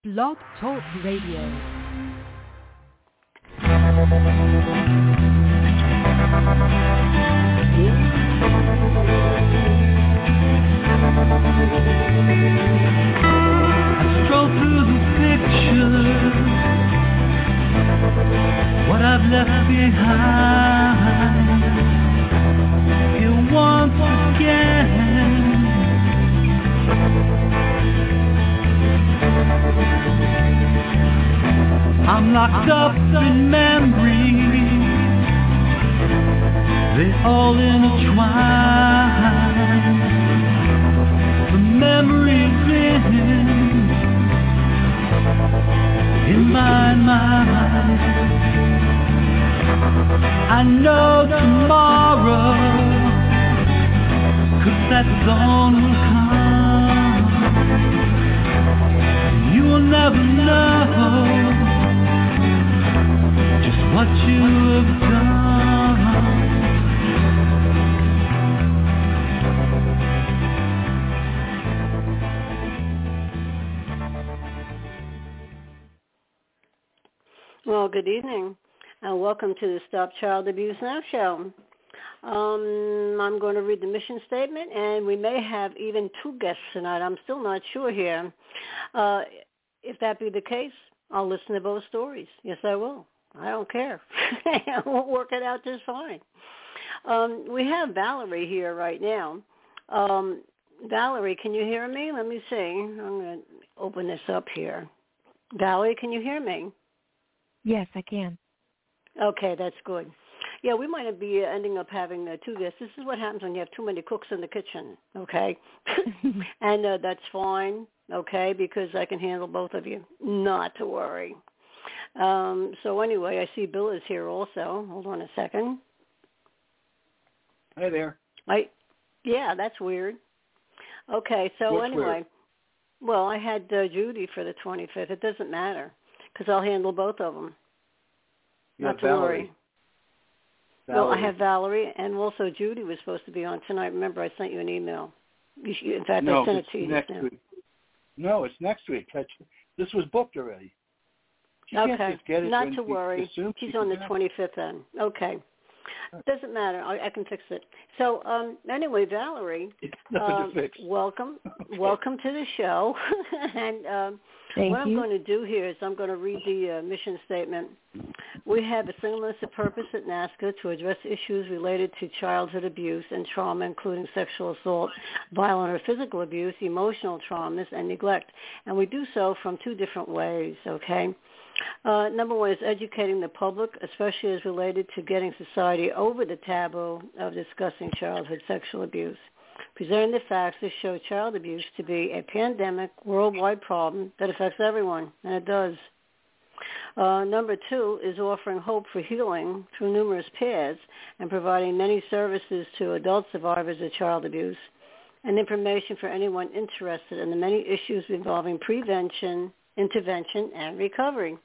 Blog Talk Radio. Stroll through the pictures, what I've left behind. Here once again, I'm locked up in memories, they all intertwine. The memories in my mind. I know tomorrow, 'cause that dawn will come. You will never know just what you have done. Well, good evening, and welcome to the Stop Child Abuse Now show. I'm going to read the mission statement, and we may have even two guests tonight. I'm still not sure here. If that be the case, I'll listen to both stories. Yes, I will. I don't care. We'll work it out just fine. We have Valerie here right now. Valerie, can you hear me? Let me see. I'm going to open this up here. Valerie, can you hear me? Yes, I can. Okay, that's good. Yeah, we might be ending up having two guests. This is what happens when you have too many cooks in the kitchen, okay? And that's fine, okay, because I can handle both of you. Not to worry. So anyway, I see Bill is here also. Hold on a second. Hey there. Yeah, that's weird. Okay, so What's anyway, weird? Well, I had Judy for the 25th. It doesn't matter because I'll handle both of them. Not to worry. Well, I have Valerie, and also Judy was supposed to be on tonight. Remember, I sent you an email. In fact, I sent it to you next just now. week. No, it's next week. This was booked already. She can't Okay, just get it not to worry. She's on the 25th then. Okay. Doesn't matter. I can fix it. So anyway, Valerie, nothing to fix. welcome to the show. And what I'm going to do here is I'm going to read the mission statement. We have a singleness of purpose at NAASCA to address issues related to childhood abuse and trauma, including sexual assault, violent or physical abuse, emotional traumas, and neglect. And we do so from two different ways, okay? Number one is educating the public, especially as related to getting society over the taboo of discussing childhood sexual abuse. Presenting the facts that show child abuse to be a pandemic, worldwide problem that affects everyone, and it does. Number two is offering hope for healing through numerous paths and providing many services to adult survivors of child abuse and information for anyone interested in the many issues involving prevention, intervention, and recovery.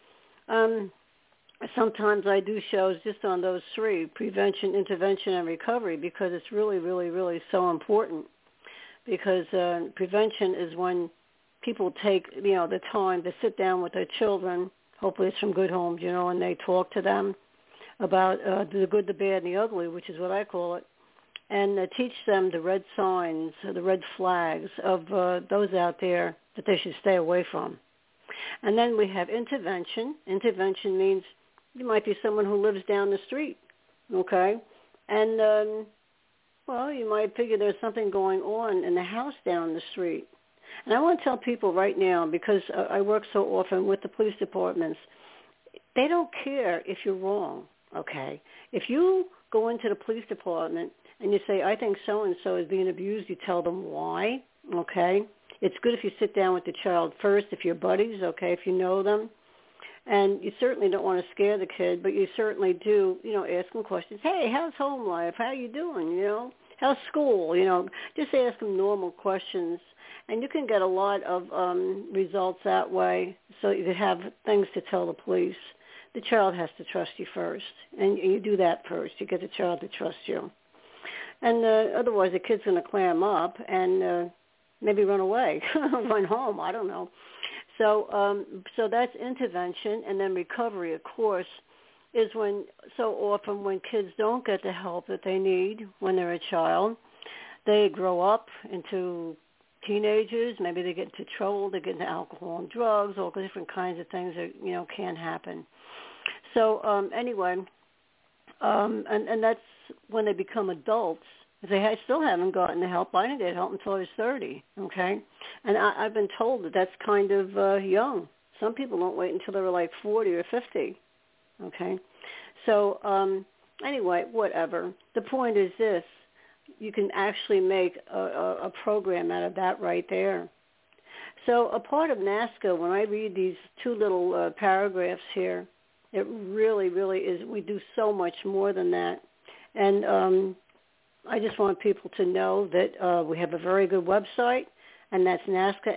Sometimes I do shows just on those three, prevention, intervention, and recovery, because it's really, really, really so important. Because prevention is when people take, the time to sit down with their children, hopefully it's from good homes, and they talk to them about the good, the bad, and the ugly, which is what I call it, and teach them the red signs, the red flags of those out there that they should stay away from. And then we have intervention. Intervention means you might be someone who lives down the street, okay? And, you might figure there's something going on in the house down the street. And I want to tell people right now, because I work so often with the police departments, they don't care if you're wrong, okay? If you go into the police department and you say, I think so-and-so is being abused, you tell them why, okay? It's good if you sit down with the child first, if you're buddies, okay, if you know them. And you certainly don't want to scare the kid, but you certainly do, ask them questions. Hey, how's home life? How you doing, How's school? Just ask them normal questions. And you can get a lot of results that way, so you have things to tell the police. The child has to trust you first, and you do that first. You get the child to trust you. And otherwise the kid's going to clam up and maybe run away, run home, I don't know. So that's intervention, and then recovery, of course, is when so often when kids don't get the help that they need when they're a child, they grow up into teenagers. Maybe they get into trouble. They get into alcohol and drugs. All different kinds of things that can happen. So anyway, and that's when they become adults. If they still haven't gotten the help, I didn't get help until I was 30, okay? And I've been told that that's kind of young. Some people don't wait until they were like 40 or 50, okay? So anyway, whatever. The point is this. You can actually make a program out of that right there. So a part of NAASCA, when I read these two little paragraphs here, it really, really is. We do so much more than that. And I just want people to know that we have a very good website, and that's NAASCA,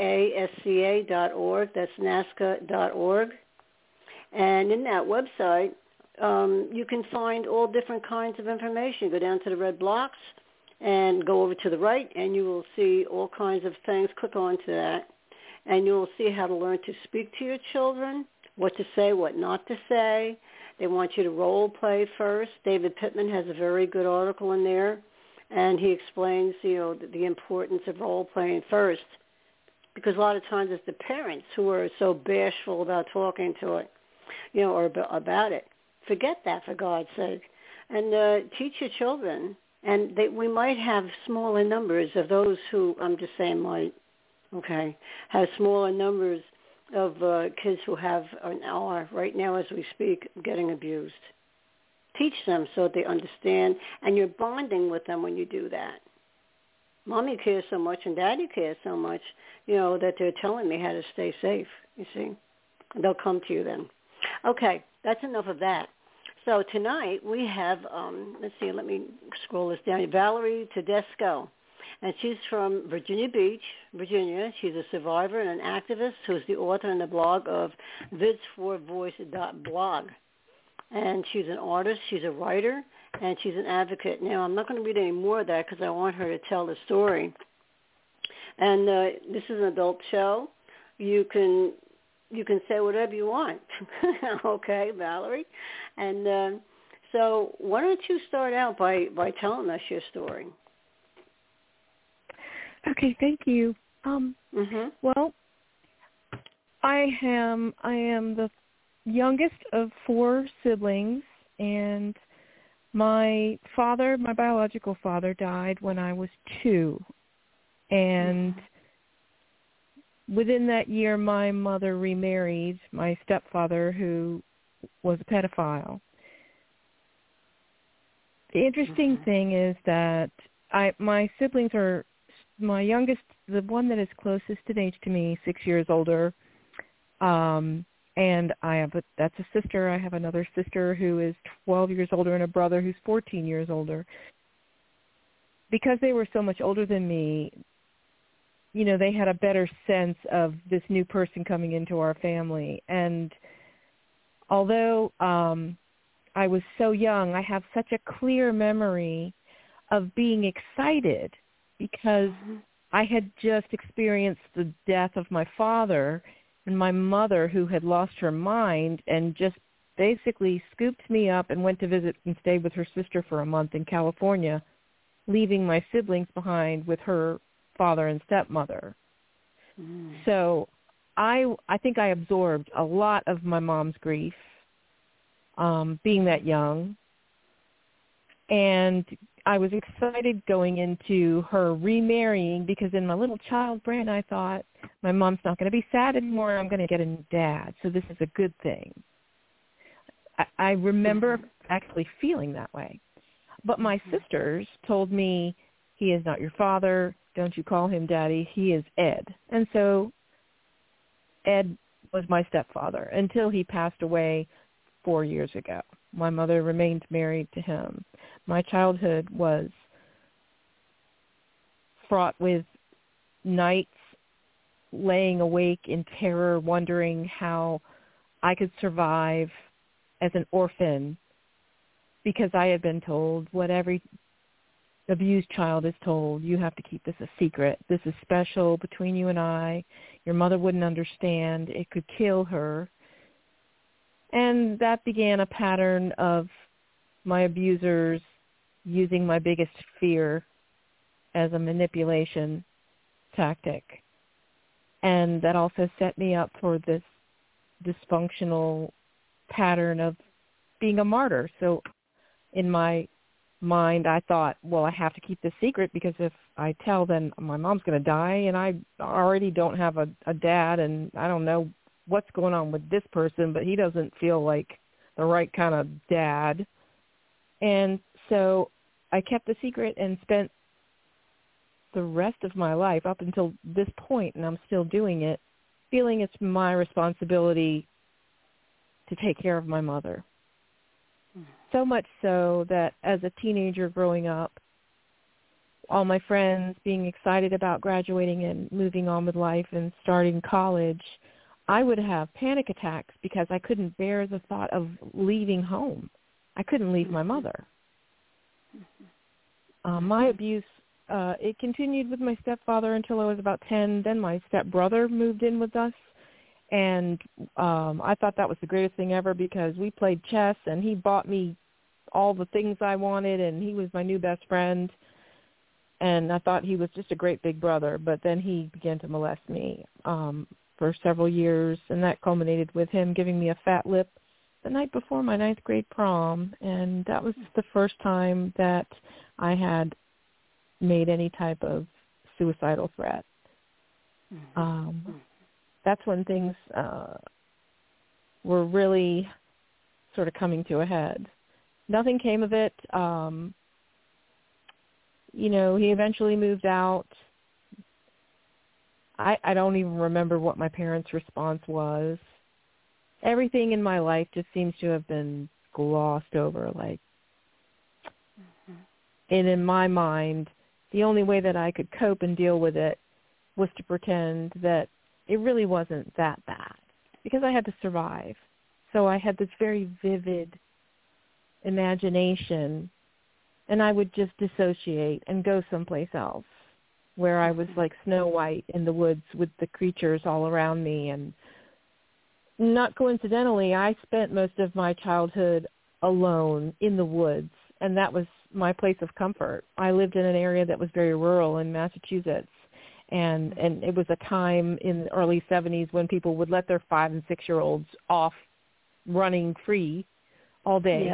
NAASCA.org. That's NAASCA.org. And in that website, you can find all different kinds of information. Go down to the red blocks and go over to the right, and you will see all kinds of things. Click on to that, and you will see how to learn to speak to your children, what to say, what not to say. They want you to role play first. David Pittman has a very good article in there, and he explains, the importance of role playing first, because a lot of times it's the parents who are so bashful about talking to it, or about it. Forget that, for God's sake, and teach your children. And we might have smaller numbers of those who, I'm just saying might, okay, have smaller numbers of kids who are right now as we speak getting abused. Teach them so that they understand, and you're bonding with them when you do that. Mommy cares so much and Daddy cares so much, that they're telling me how to stay safe, you see. And they'll come to you then. Okay, that's enough of that. So tonight we have, let's see, let me scroll this down, Valerie Tedesco. And she's from Virginia Beach, Virginia. She's a survivor and an activist who's the author and the blog of vids4voice.blog. And she's an artist, she's a writer, and she's an advocate. Now, I'm not going to read any more of that because I want her to tell the story. And this is an adult show. You can say whatever you want. Okay, Valerie? And so why don't you start out by telling us your story? Okay, thank you. Well, I am the youngest of 4 siblings, and my biological father, died when I was 2. And within that year, my mother remarried my stepfather, who was a pedophile. The interesting thing is that my siblings are, my youngest, the one that is closest in age to me, 6 years older, and that's a sister. I have another sister who is 12 years older and a brother who's 14 years older. Because they were so much older than me, they had a better sense of this new person coming into our family. And although I was so young, I have such a clear memory of being excited because I had just experienced the death of my father and my mother, who had lost her mind and just basically scooped me up and went to visit and stayed with her sister for a month in California, leaving my siblings behind with her father and stepmother. So I think I absorbed a lot of my mom's grief, being that young. And I was excited going into her remarrying because in my little child brain I thought, my mom's not going to be sad anymore. I'm going to get a new dad. So this is a good thing. I remember actually feeling that way. But my sisters told me, he is not your father. Don't you call him Daddy. He is Ed. And so Ed was my stepfather until he passed away 4 years ago. My mother remained married to him. My childhood was fraught with nights laying awake in terror, wondering how I could survive as an orphan, because I had been told what every abused child is told: you have to keep this a secret. This is special between you and I. Your mother wouldn't understand. It could kill her. And that began a pattern of my abusers using my biggest fear as a manipulation tactic. And that also set me up for this dysfunctional pattern of being a martyr. So in my mind, I thought, well, I have to keep this secret because if I tell, then my mom's going to die, and I already don't have a dad, and I don't know what's going on with this person, but he doesn't feel like the right kind of dad. And so I kept the secret and spent the rest of my life up until this point, and I'm still doing it, feeling it's my responsibility to take care of my mother. So much so that as a teenager growing up, all my friends being excited about graduating and moving on with life and starting college, I would have panic attacks because I couldn't bear the thought of leaving home. I couldn't leave my mother. My abuse, it continued with my stepfather until I was about 10. Then my stepbrother moved in with us. And I thought that was the greatest thing ever because we played chess and he bought me all the things I wanted and he was my new best friend. And I thought he was just a great big brother. But then he began to molest me for several years, and that culminated with him giving me a fat lip the night before my 9th grade prom. And that was the first time that I had made any type of suicidal threat. That's when things were really sort of coming to a head. Nothing came of it. He eventually moved out. I don't even remember what my parents' response was. Everything in my life just seems to have been glossed over. And in my mind, the only way that I could cope and deal with it was to pretend that it really wasn't that bad because I had to survive. So I had this very vivid imagination, and I would just dissociate and go someplace else where I was like Snow White in the woods with the creatures all around me. And not coincidentally, I spent most of my childhood alone in the woods, and that was my place of comfort. I lived in an area that was very rural in Massachusetts. And it was a time in the early 70s when people would let their 5- and 6-year-olds off running free all day,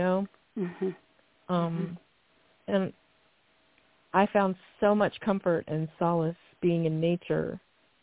And I found so much comfort and solace being in nature.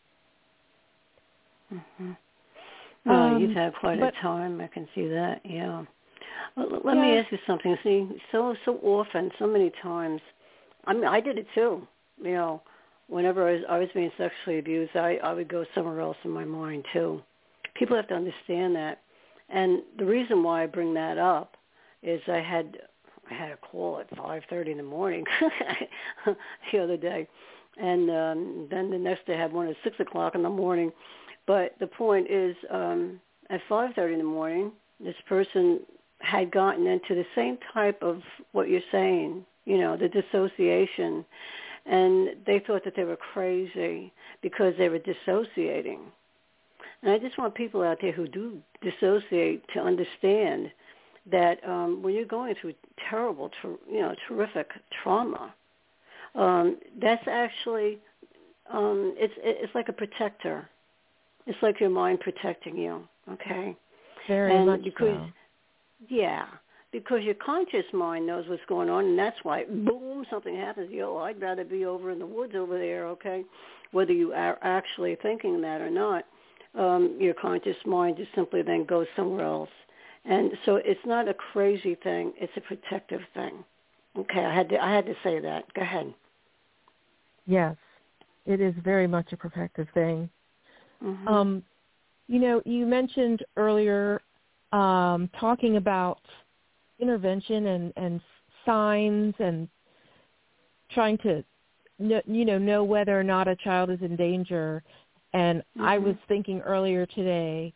Well, you've had quite a time. I can see that, yeah. Let me ask you something. See, so often, so many times, I did it too, Whenever I was being sexually abused, I would go somewhere else in my mind, too. People have to understand that. And the reason why I bring that up is I had a call at 5:30 in the morning the other day. And then the next day I had one at 6 o'clock in the morning. But the point is, at 5:30 in the morning, this person had gotten into the same type of what you're saying, the dissociation. And they thought that they were crazy because they were dissociating. And I just want people out there who do dissociate to understand that when you're going through terrible, terrific trauma, that's actually, it's like a protector. It's like your mind protecting you, okay? Very much so. Yeah. Because your conscious mind knows what's going on, and that's why, boom, something happens. I'd rather be over in the woods over there, okay? Whether you are actually thinking that or not, your conscious mind just simply then goes somewhere else. And so it's not a crazy thing. It's a protective thing. Okay, I had to say that. Go ahead. Yes, it is very much a protective thing. Mm-hmm. You mentioned earlier talking about intervention and signs and trying to know whether or not a child is in danger. And I was thinking earlier today,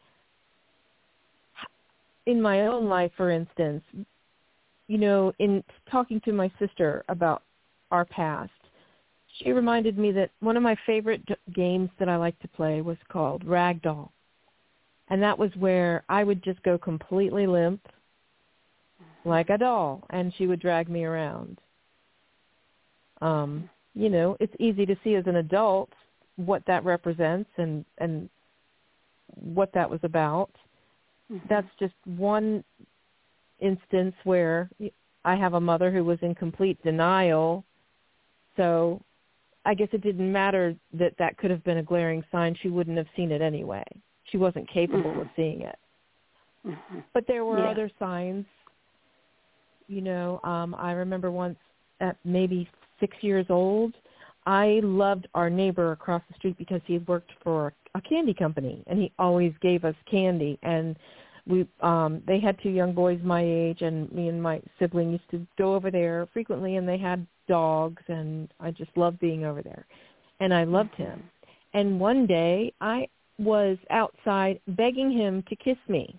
in my own life, for instance, in talking to my sister about our past, she reminded me that one of my favorite games that I liked to play was called Ragdoll. And that was where I would just go completely limp like a doll, and she would drag me around. You know, it's easy to see as an adult what that represents and what that was about. That's just one instance where I have a mother who was in complete denial. So I guess it didn't matter that that could have been a glaring sign. She wouldn't have seen it anyway. She wasn't capable of seeing it. But there were other signs. You know, I remember once at maybe 6 years old, I loved our neighbor across the street because he worked for a candy company, and he always gave us candy. And they had two young boys my age, and me and my sibling used to go over there frequently, and they had dogs, and I just loved being over there. And I loved him. And one day I was outside begging him to kiss me.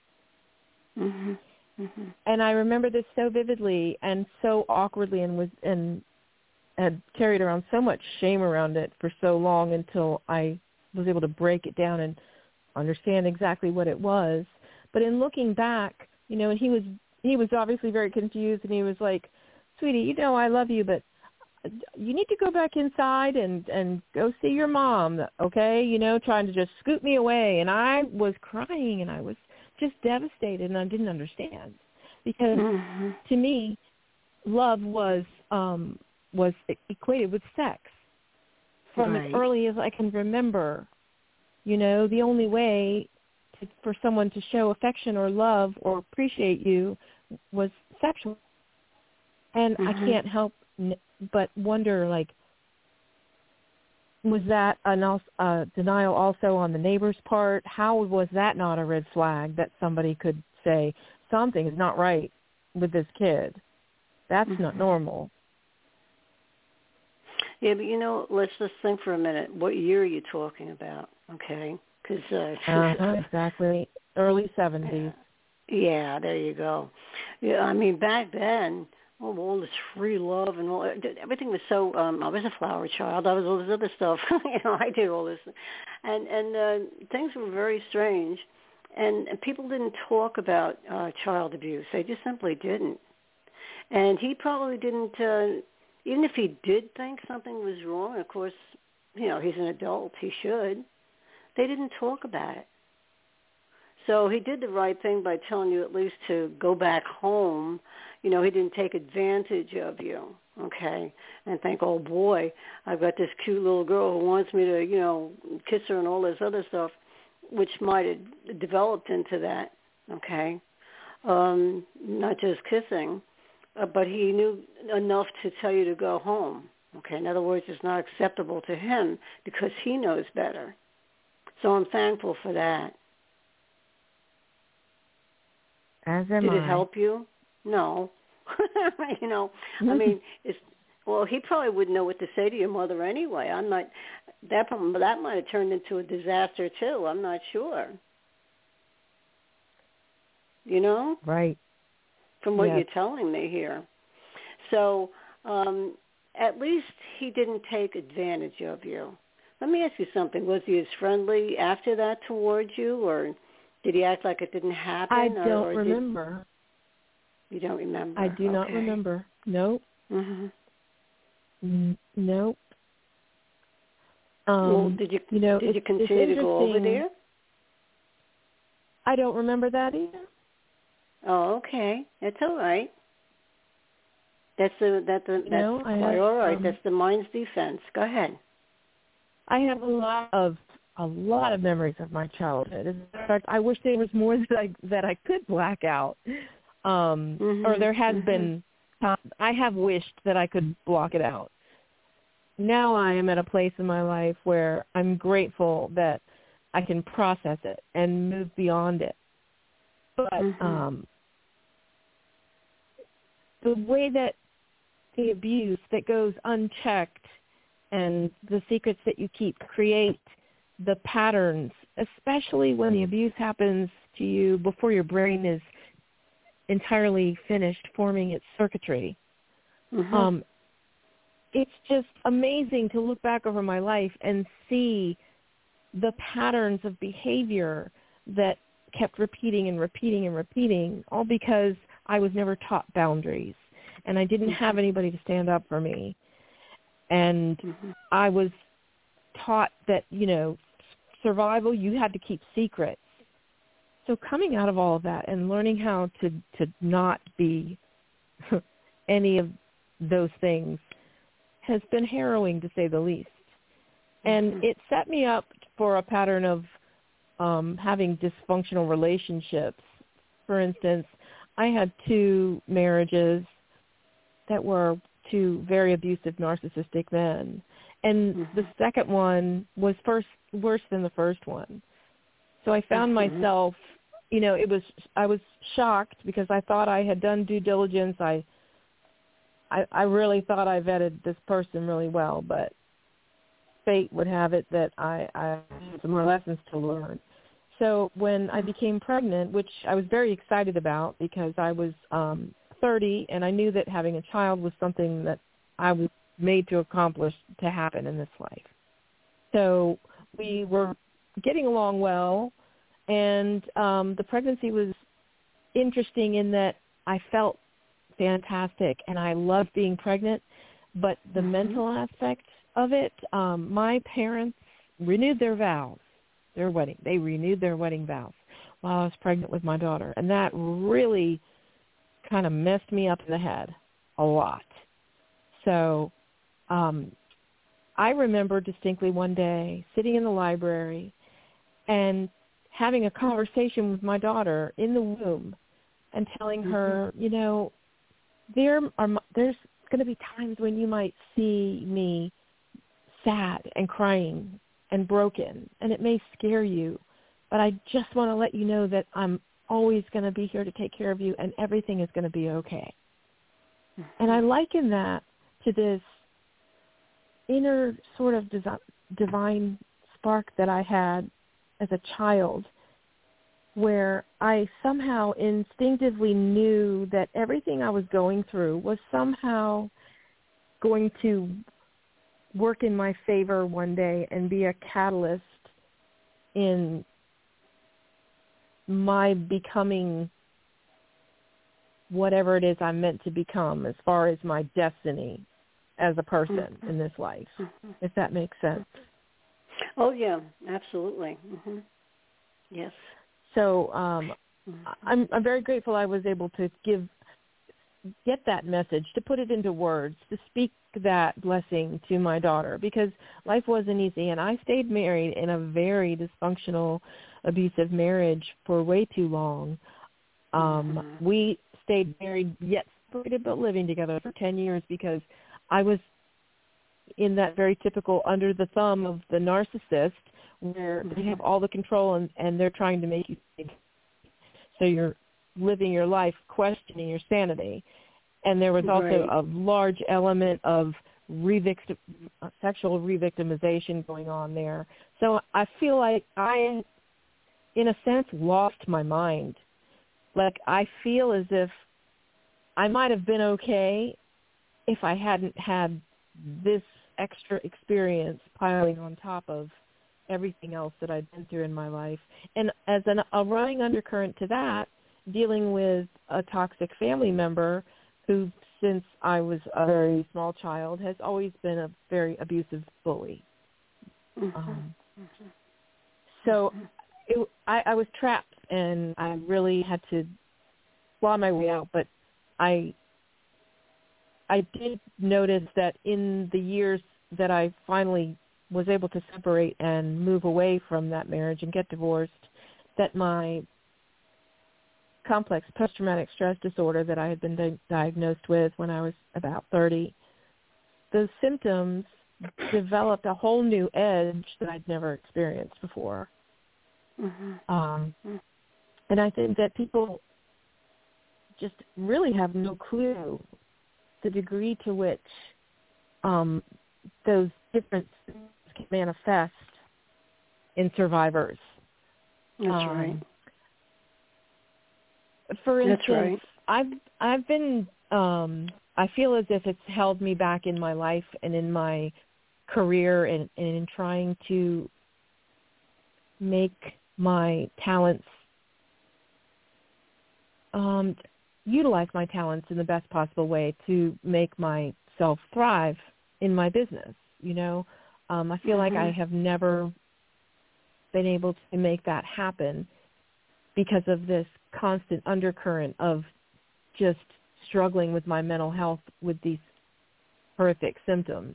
And I remember this so vividly and so awkwardly, and had carried around so much shame around it for so long until I was able to break it down and understand exactly what it was. But in looking back, you know, and he was obviously very confused, and he was like, "Sweetie, you know I love you, but you need to go back inside and go see your mom, okay?" You know, trying to just scoot me away. And I was crying, and I was just devastated, and I didn't understand. Because to me, love was equated with sex from as early as I can remember. You know, the only way for someone to show affection or love or appreciate you was sexual. And I can't help but wonder, like, was that a denial also on the neighbor's part? How was that not a red flag that somebody could say, something is not right with this kid? That's not normal. Yeah, but, you know, let's just think for a minute. What year are you talking about, okay? Because exactly. Early 70s. Yeah, there you go. Yeah, I mean, back then, all this free love and all, everything was so, I was a flower child. I was all this other stuff. You know, I did all this. And things were very strange. And people didn't talk about child abuse. They just simply didn't. And he probably didn't, even if he did think something was wrong, of course, you know, he's an adult, he should, they didn't talk about it. So he did the right thing by telling you at least to go back home. You know, he didn't take advantage of you, okay, and think, oh, boy, I've got this cute little girl who wants me to, you know, kiss her and all this other stuff, which might have developed into that, okay, not just kissing, but he knew enough to tell you to go home, okay. In other words, it's not acceptable to him because he knows better. So I'm thankful for that. As am Did I. it help you? No. You know, I mean, well, he probably wouldn't know what to say to your mother anyway. I'm not, that might have turned into a disaster too. I'm not sure. You know? Right. From what you're telling me here. So at least he didn't take advantage of you. Let me ask you something. Was he as friendly after that towards you, or did he act like it didn't happen? I don't remember. You don't remember? I do not remember. Nope. Nope. Well, did you continue to go over there? I don't remember that either. Oh, okay. That's all right. That's quite all right. That's the mind's defense. Go ahead. I have a lot of memories of my childhood. As a matter of fact, I wish there was more that I could black out. Or there has been. I have wished that I could block it out. Now I am at a place in my life where I'm grateful that I can process it and move beyond it. But the way that the abuse that goes unchecked and the secrets that you keep create the patterns, especially when the abuse happens to you before your brain is entirely finished forming its circuitry. it's just amazing to look back over my life and see the patterns of behavior that kept repeating and repeating and repeating, all because I was never taught boundaries, and I didn't have anybody to stand up for me. And I was taught that, survival, you had to keep secrets. So coming out of all of that and learning how to not be any of those things has been harrowing, to say the least. And it set me up for a pattern of having dysfunctional relationships. For instance, I had 2 marriages that were to very abusive narcissistic men. And the second one was worse than the first one. So I found myself, I was shocked because I thought I had done due diligence. I really thought I vetted this person really well, but fate would have it that I had some more lessons to learn. So when I became pregnant, which I was very excited about because I was 30 and I knew that having a child was something that I was made to accomplish, to happen in this life. So we were getting along well, and the pregnancy was interesting in that I felt fantastic and I loved being pregnant, but the mental aspect of it, my parents renewed their vows, they renewed their wedding vows while I was pregnant with my daughter, and that really kind of messed me up in the head a lot. So I remember distinctly one day sitting in the library and having a conversation with my daughter in the womb and telling her, there's going to be times when you might see me sad and crying and broken, and it may scare you, but I just want to let you know that I'm always going to be here to take care of you, and everything is going to be okay. And I liken that to this inner sort of divine spark that I had as a child, where I somehow instinctively knew that everything I was going through was somehow going to work in my favor one day and be a catalyst in my becoming whatever it is I'm meant to become as far as my destiny as a person in this life, if that makes sense. Oh, yeah, absolutely. Yes. So I'm very grateful I was able to get that message, to put it into words, to speak that blessing to my daughter, because life wasn't easy, and I stayed married in a very dysfunctional, abusive marriage for way too long. We stayed married yet separated but living together for 10 years because I was in that very typical under the thumb of the narcissist, where they have all the control and they're trying to make you think. So you're living your life questioning your sanity. And there was also a large element of sexual re-victimization going on there. So I feel like I, in a sense, lost my mind. Like I feel as if I might have been okay if I hadn't had this extra experience piling on top of everything else that I'd been through in my life. And as a running undercurrent to that, dealing with a toxic family member who, since I was a very small child, has always been a very abusive bully. So I was trapped, and I really had to claw my way out. But I did notice that in the years that I finally was able to separate and move away from that marriage and get divorced, that my complex post-traumatic stress disorder that I had been diagnosed with when I was about 30, those symptoms developed a whole new edge that I'd never experienced before. And I think that people just really have no clue the degree to which those different things can manifest in survivors. That's right. For instance, I've been I feel as if it's held me back in my life and in my career and in trying to make my talents, utilize my talents in the best possible way to make myself thrive in my business. You know, I feel like I have never been able to make that happen because of this constant undercurrent of just struggling with my mental health with these horrific symptoms.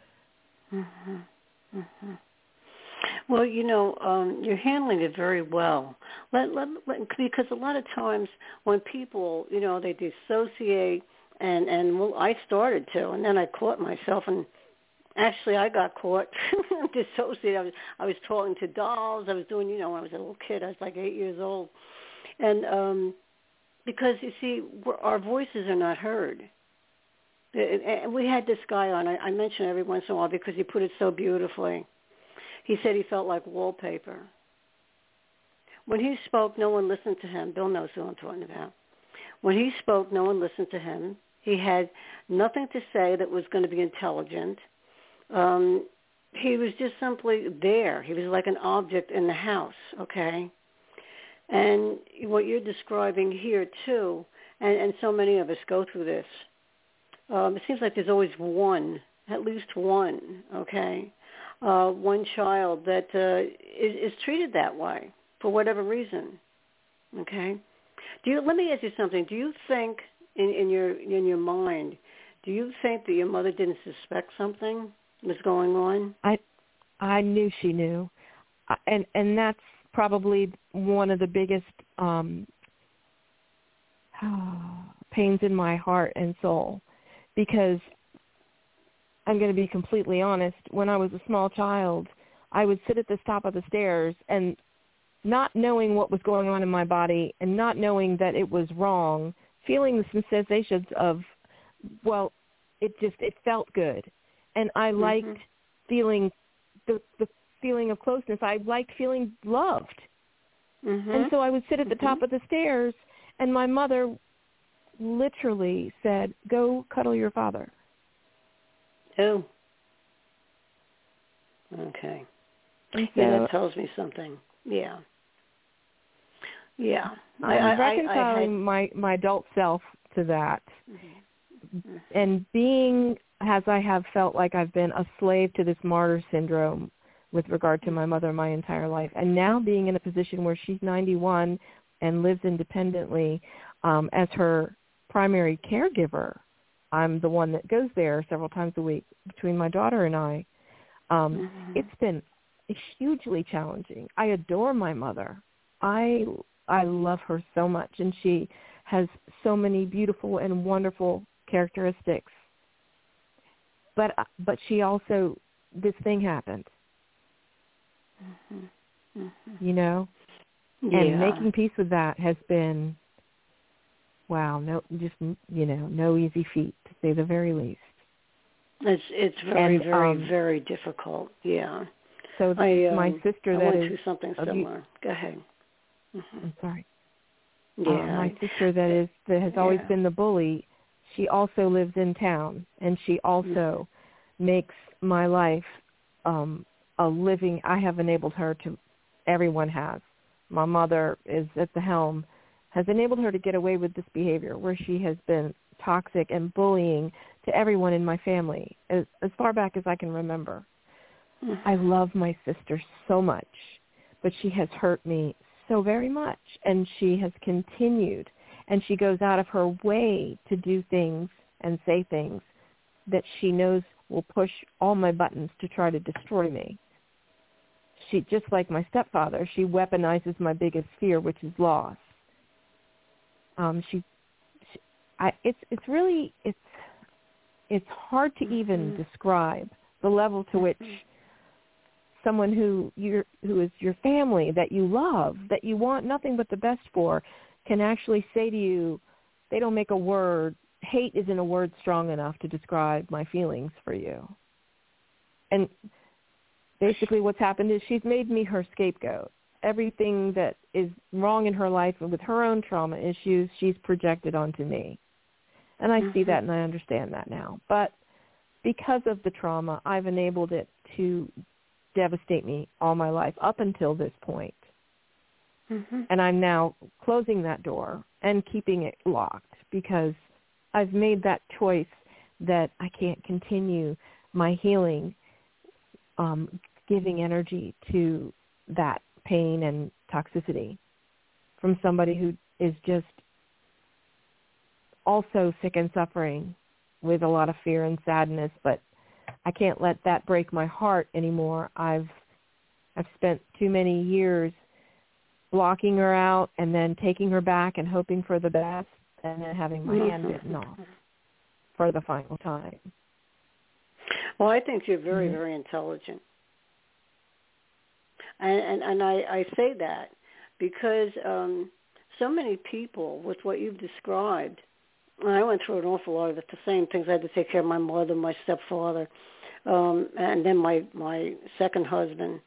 Well, you know, you're handling it very well. Because a lot of times when people, you know, they dissociate, and well, I started to, and then I caught myself, and actually I got caught dissociated. I was talking to dolls. I was doing, you know, when I was a little kid. I was like 8 years old, and because you see, our voices are not heard. And we had this guy on. I mention every once in a while because he put it so beautifully. He said he felt like wallpaper. When he spoke, no one listened to him. Bill knows who I'm talking about. When he spoke, no one listened to him. He had nothing to say that was going to be intelligent. He was just simply there. He was like an object in the house, okay? And what you're describing here, too, and so many of us go through this, it seems like there's always one, at least one, okay? One child that is treated that way for whatever reason. Okay, let me ask you something. Do you think in your mind, do you think that your mother didn't suspect something was going on? I knew she knew, and that's probably one of the biggest pains in my heart and soul, because I'm going to be completely honest. When I was a small child, I would sit at the top of the stairs and not knowing what was going on in my body and not knowing that it was wrong, feeling the sensations of, well, it felt good. And I liked feeling the feeling of closeness. I liked feeling loved. And so I would sit at the top of the stairs, and my mother literally said, "Go cuddle your father." Oh. Okay. So, yeah, that tells me something. Yeah. Yeah. I'm reconciling my adult self to that. And being, as I have felt like I've been a slave to this martyr syndrome with regard to my mother my entire life, and now being in a position where she's 91 and lives independently as her primary caregiver. I'm the one that goes there several times a week between my daughter and I. It's been hugely challenging. I adore my mother. I love her so much, and she has so many beautiful and wonderful characteristics. But she also, this thing happened. You know? Yeah. And making peace with that has been, wow, no easy feat, to say the very least. It's very, very difficult. Yeah. So my sister I that went is through something similar. Go ahead. I'm sorry. Yeah. My sister that has always been the bully, she also lives in town, and she also makes my life a living. I have enabled her to. Everyone has. My mother is at the helm, has enabled her to get away with this behavior where she has been toxic and bullying to everyone in my family as far back as I can remember. I love my sister so much, but she has hurt me so very much, and she has continued, and she goes out of her way to do things and say things that she knows will push all my buttons to try to destroy me. She, just like my stepfather, she weaponizes my biggest fear, which is loss. It's hard to even describe the level to which someone who is your family, that you love, that you want nothing but the best for, can actually say to you, they don't make a word. Hate isn't a word strong enough to describe my feelings for you. And basically what's happened is she's made me her scapegoat. Everything that is wrong in her life and with her own trauma issues, she's projected onto me. And I see that and I understand that now. But because of the trauma, I've enabled it to devastate me all my life up until this point. And I'm now closing that door and keeping it locked because I've made that choice that I can't continue my healing giving energy to that pain and toxicity from somebody who is just also sick and suffering with a lot of fear and sadness, but I can't let that break my heart anymore. I've spent too many years blocking her out and then taking her back and hoping for the best and then having my hand bitten off for the final time. Well, I think you're very, very intelligent. And I say that because so many people, with what you've described, and I went through an awful lot of the same things. I had to take care of my mother, my stepfather, and then my second husband,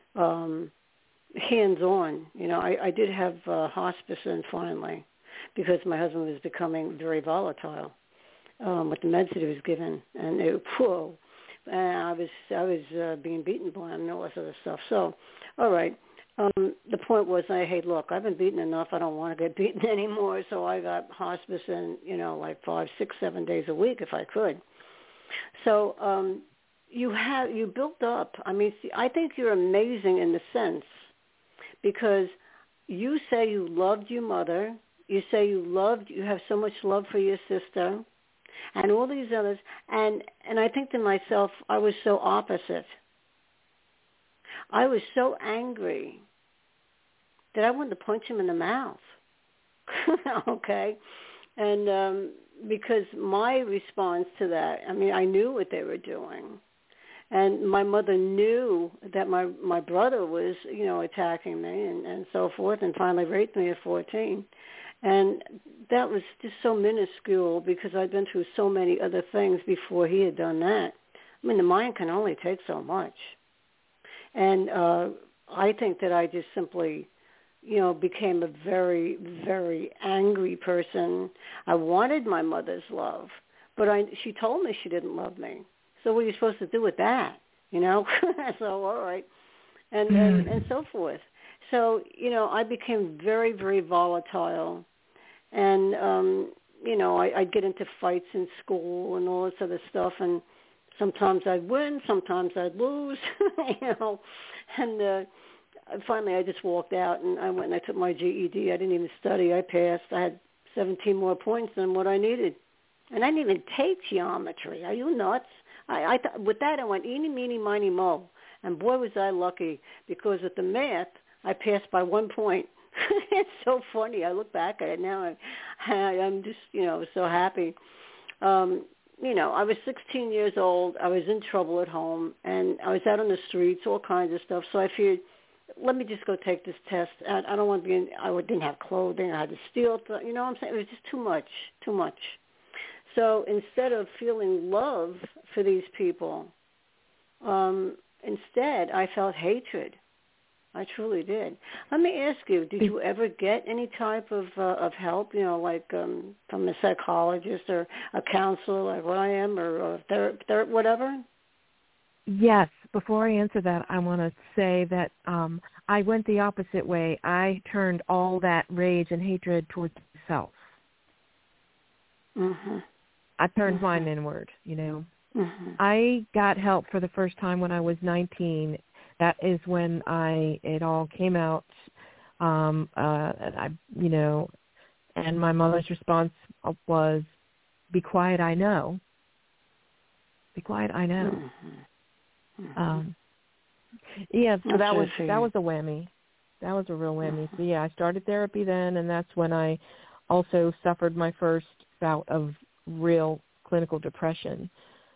hands-on. You know, I did have hospice in finally because my husband was becoming very volatile with the meds that he was given. And and I was being beaten by him and all this other stuff. So, all right. The point was, hey, look, I've been beaten enough. I don't want to get beaten anymore. So I got hospice in, like 5, 6, 7 days a week if I could. So you built up. I mean, see, I think you're amazing in the sense because you say you loved your mother. You say you have so much love for your sister and all these others. And I think to myself, I was so opposite. I was so angry that I wanted to punch him in the mouth. Okay? And because my response to that, I mean, I knew what they were doing. And my mother knew that my brother was, attacking me and so forth, and finally raped me at 14. And that was just so minuscule because I'd been through so many other things before he had done that. I mean, the mind can only take so much. And I think that I just simply, became a very, very angry person. I wanted my mother's love, but she told me she didn't love me. So what are you supposed to do with that, So, all right, and so forth. So, I became very, very volatile. And, I'd get into fights in school and all this other stuff, and sometimes I'd win, sometimes I'd lose, and finally I just walked out and I went and I took my GED. I didn't even study. I passed. I had 17 more points than what I needed. And I didn't even take geometry. Are you nuts? With that, I went eeny, meeny, miny, mo. And boy, was I lucky because with the math, I passed by 1 point. It's so funny. I look back at it now, and I'm just, so happy. I was 16 years old. I was in trouble at home, and I was out on the streets, all kinds of stuff. So I figured, let me just go take this test. I don't want to be I didn't have clothing. I had to steal. You know what I'm saying? It was just too much. So instead of feeling love for these people, instead I felt hatred. I truly did. Let me ask you, did you ever get any type of help, like from a psychologist or a counselor like what I am or whatever? Yes. Before I answer that, I want to say that I went the opposite way. I turned all that rage and hatred towards myself. Mm-hmm. I turned mine inward, I got help for the first time when I was 19. That is when it all came out, and and my mother's response was, "Be quiet, I know. Be quiet, I know." Mm-hmm. So that was a whammy. That was a real whammy. So I started therapy then, and that's when I also suffered my first bout of real clinical depression.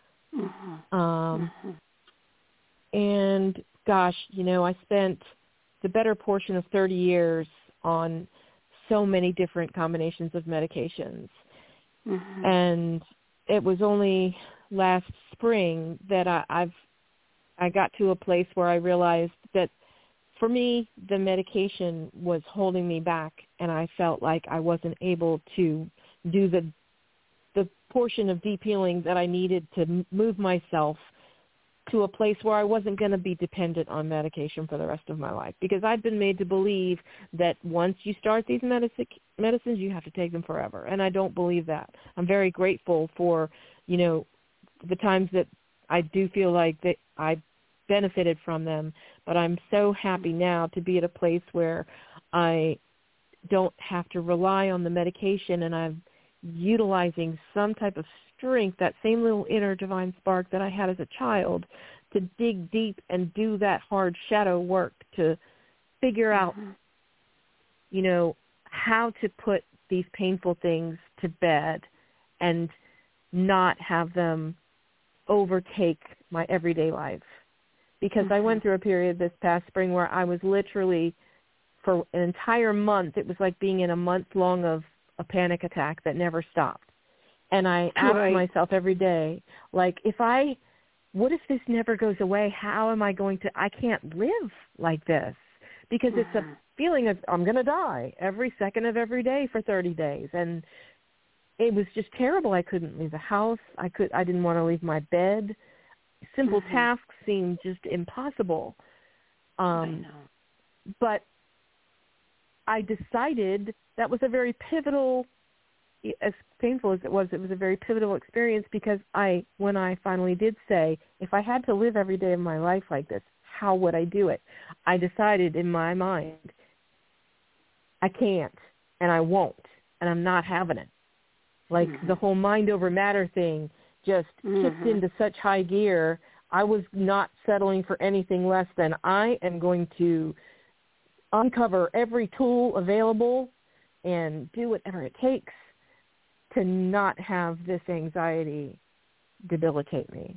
And gosh, I spent the better portion of 30 years on so many different combinations of medications. And it was only last spring that I got to a place where I realized that for me, the medication was holding me back, and I felt like I wasn't able to do the the portion of deep healing that I needed to move myself to a place where I wasn't going to be dependent on medication for the rest of my life, because I'd been made to believe that once you start these medicines, you have to take them forever. And I don't believe that. I'm very grateful for, the times that I do feel like that I benefited from them, but I'm so happy now to be at a place where I don't have to rely on the medication, and I'm utilizing some type of strength, that same little inner divine spark that I had as a child, to dig deep and do that hard shadow work to figure out, how to put these painful things to bed and not have them overtake my everyday life. Because I went through a period this past spring where I was literally, for an entire month, it was like being in a month long of a panic attack that never stopped. And I asked myself every day, like, what if this never goes away? How am I I can't live like this, because it's a feeling of I'm going to die every second of every day for 30 days. And it was just terrible. I couldn't leave the house. I didn't want to leave my bed. Simple tasks seemed just impossible. I know. But I decided that was a very pivotal, as painful as it was a very pivotal experience, because when I finally did say, if I had to live every day of my life like this, how would I do it? I decided in my mind, I can't, and I won't, and I'm not having it. Like the whole mind over matter thing just kicked into such high gear. I was not settling for anything less than I am going to uncover every tool available and do whatever it takes to not have this anxiety debilitate me.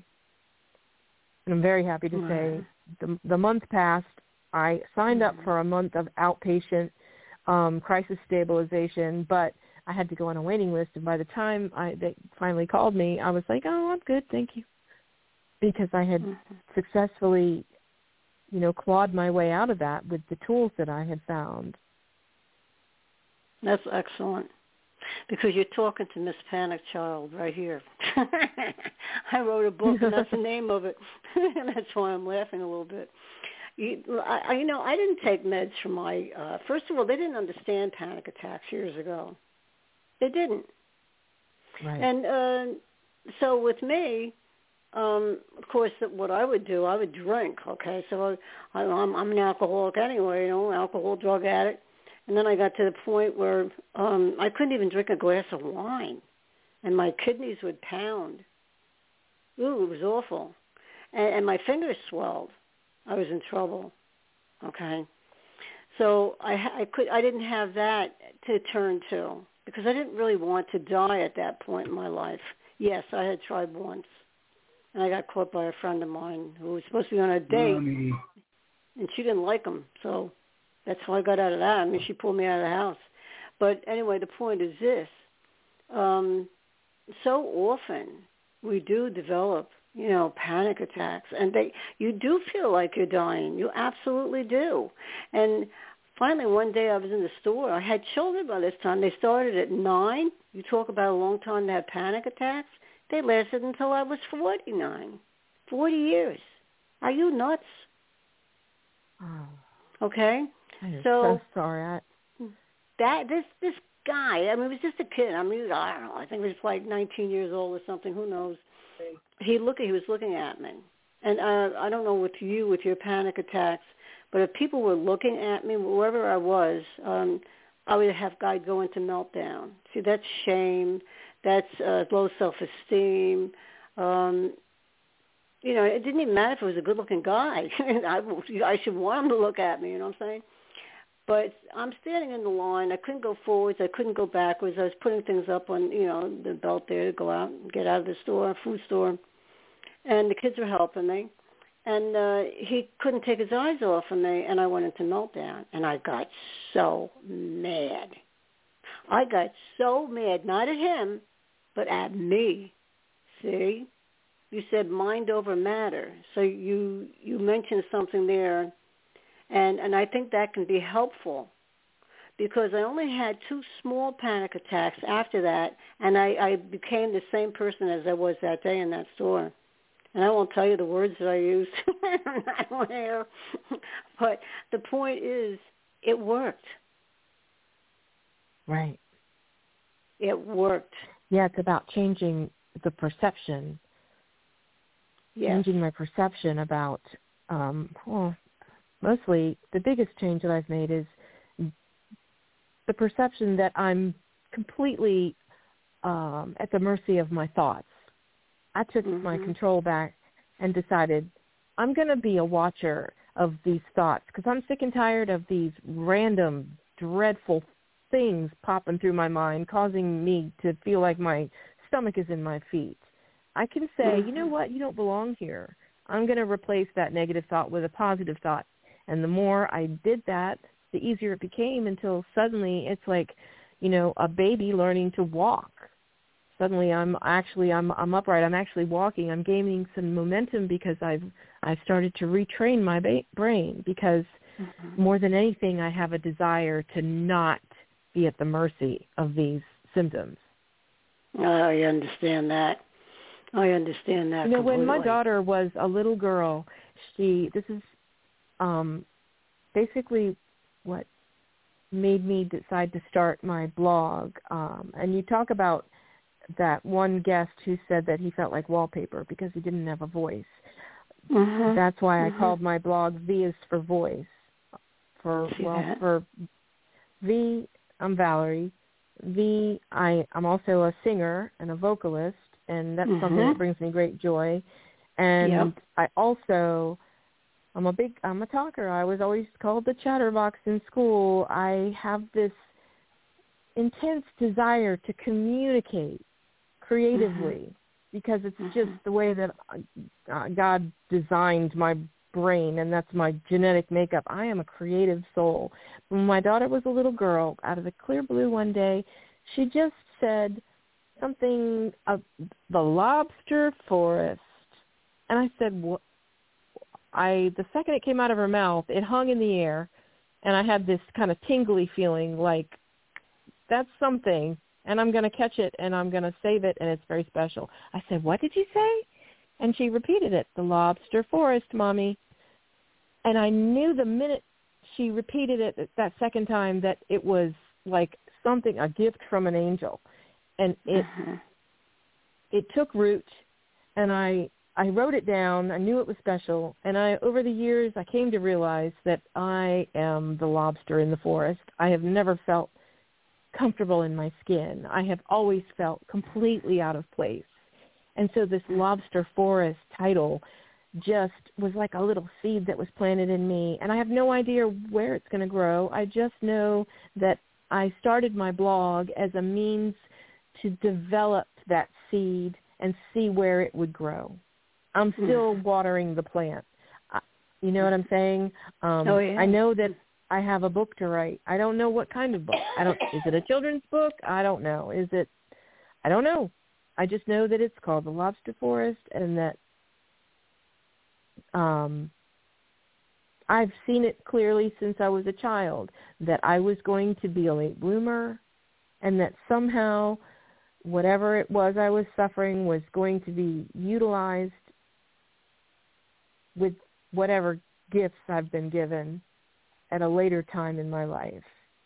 And I'm very happy to say the month passed. I signed up for a month of outpatient crisis stabilization, but I had to go on a waiting list. And by the time they finally called me, I was like, oh, I'm good, thank you. Because I had successfully, clawed my way out of that with the tools that I had found. That's excellent. Because you're talking to Miss Panic Child right here. I wrote a book, and that's the name of it. And that's why I'm laughing a little bit. I didn't take meds for my, first of all, they didn't understand panic attacks years ago. They didn't. Right. And so with me, of course, what I would do, I would drink, okay? So I'm an alcoholic anyway, alcohol, drug addict. And then I got to the point where I couldn't even drink a glass of wine, and my kidneys would pound. Ooh, it was awful. And my fingers swelled. I was in trouble, okay? So I didn't have that to turn to, because I didn't really want to die at that point in my life. Yes, I had tried once, and I got caught by a friend of mine who was supposed to be on a date, and she didn't like him, so that's how I got out of that. I mean, she pulled me out of the house. But anyway, the point is this. So often we do develop, panic attacks, and you do feel like you're dying. You absolutely do. And finally, one day I was in the store. I had children by this time. They started at 9. You talk about a long time to have panic attacks. They lasted until I was 49. 40 years. Are you nuts? Oh. Okay? I'm so sorry. This guy, I mean, he was just a kid. I mean, I don't know. I think he was like 19 years old or something. Who knows? He was looking at me. And I don't know with your panic attacks, but if people were looking at me, wherever I was, I would have guys go into meltdown. See, that's shame. That's low self-esteem. It didn't even matter if it was a good-looking guy. I should want him to look at me, you know what I'm saying? But I'm standing in the line. I couldn't go forwards. I couldn't go backwards. I was putting things up on, the belt there to go out and get out of the store, food store. And the kids were helping me. And he couldn't take his eyes off of me, and I went into meltdown. And I got so mad. I got so mad, not at him, but at me. See? You said mind over matter. So you mentioned something there. And I think that can be helpful, because I only had 2 small panic attacks after that, and I became the same person as I was that day in that store. And I won't tell you the words that I used on air, but the point is, it worked. Right. It worked. Yeah, it's about changing the perception. Yes. Changing my perception about, mostly the biggest change that I've made is the perception that I'm completely at the mercy of my thoughts. I took my control back and decided I'm going to be a watcher of these thoughts because I'm sick and tired of these random, dreadful things popping through my mind, causing me to feel like my stomach is in my feet. I can say, you know what, you don't belong here. I'm going to replace that negative thought with a positive thought. And the more I did that, the easier it became until suddenly it's like, you know, a baby learning to walk. Suddenly I'm upright. I'm actually walking. I'm gaining some momentum because I've started to retrain my brain because more than anything, I have a desire to not be at the mercy of these symptoms. I understand that. I understand that. You know, completely. when my daughter was a little girl, this is basically what made me decide to start my blog. And you talk about that one guest who said that he felt like wallpaper because he didn't have a voice. That's why I called my blog V is for voice. For V, I'm Valerie. V, I'm also a singer and a vocalist, and that's something that brings me great joy. And I also, I'm a talker. I was always called the chatterbox in school. I have this intense desire to communicate creatively because it's just the way that God designed my brain, and that's my genetic makeup. I am a creative soul. When my daughter was a little girl, out of the clear blue one day, she just said something of the lobster forest. And I said, what? The second it came out of her mouth, it hung in the air, and I had this kind of tingly feeling like that's something, and I'm going to catch it, and I'm going to save it, and it's very special. I said, what did you say? And she repeated it, the lobster forest, Mommy. And I knew the minute she repeated it that second time that it was like something, a gift from an angel. And it took root, and I wrote it down. I knew it was special. And over the years, I came to realize that I am the lobster in the forest. I have never felt comfortable in my skin. I have always felt completely out of place. And so this lobster forest title just was like a little seed that was planted in me. And I have no idea where it's going to grow. I just know that I started my blog as a means to develop that seed and see where it would grow. I'm still watering the plant. You know what I'm saying? I know that I have a book to write. I don't know what kind of book. Is it a children's book? I don't know. I don't know. I just know that it's called The Lobster Forest, and that I've seen it clearly since I was a child, that I was going to be a late bloomer, and that somehow whatever it was I was suffering was going to be utilized with whatever gifts I've been given at a later time in my life.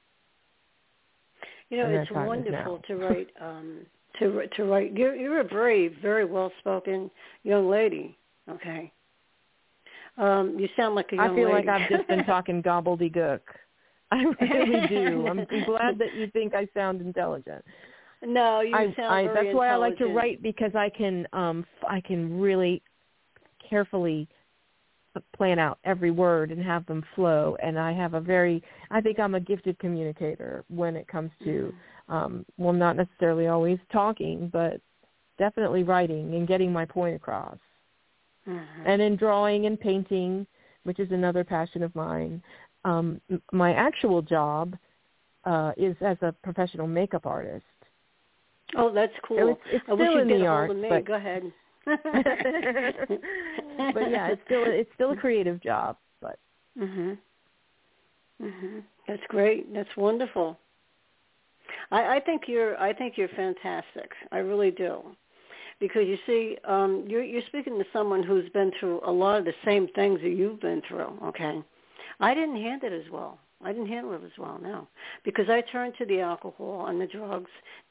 You know, it's wonderful to write. To write. You're a very, very well-spoken young lady. Okay. You sound like a young lady. I feel like I've just been talking gobbledygook. I really do. I'm glad that you think I sound intelligent. No, you sound very intelligent. That's why I like to write, because I can really carefully plan out every word and have them flow. And I think I'm a gifted communicator when it comes to, not necessarily always talking, but definitely writing and getting my point across. And in drawing and painting, which is another passion of mine, my actual job is as a professional makeup artist. Oh, that's cool. So it's still in the arts, but go ahead. But yeah, it's still a creative job. But That's great. That's wonderful. I think you're fantastic. I really do, because you see, you're speaking to someone who's been through a lot of the same things that you've been through. Okay, I didn't handle it as well. No, because I turned to the alcohol and the drugs,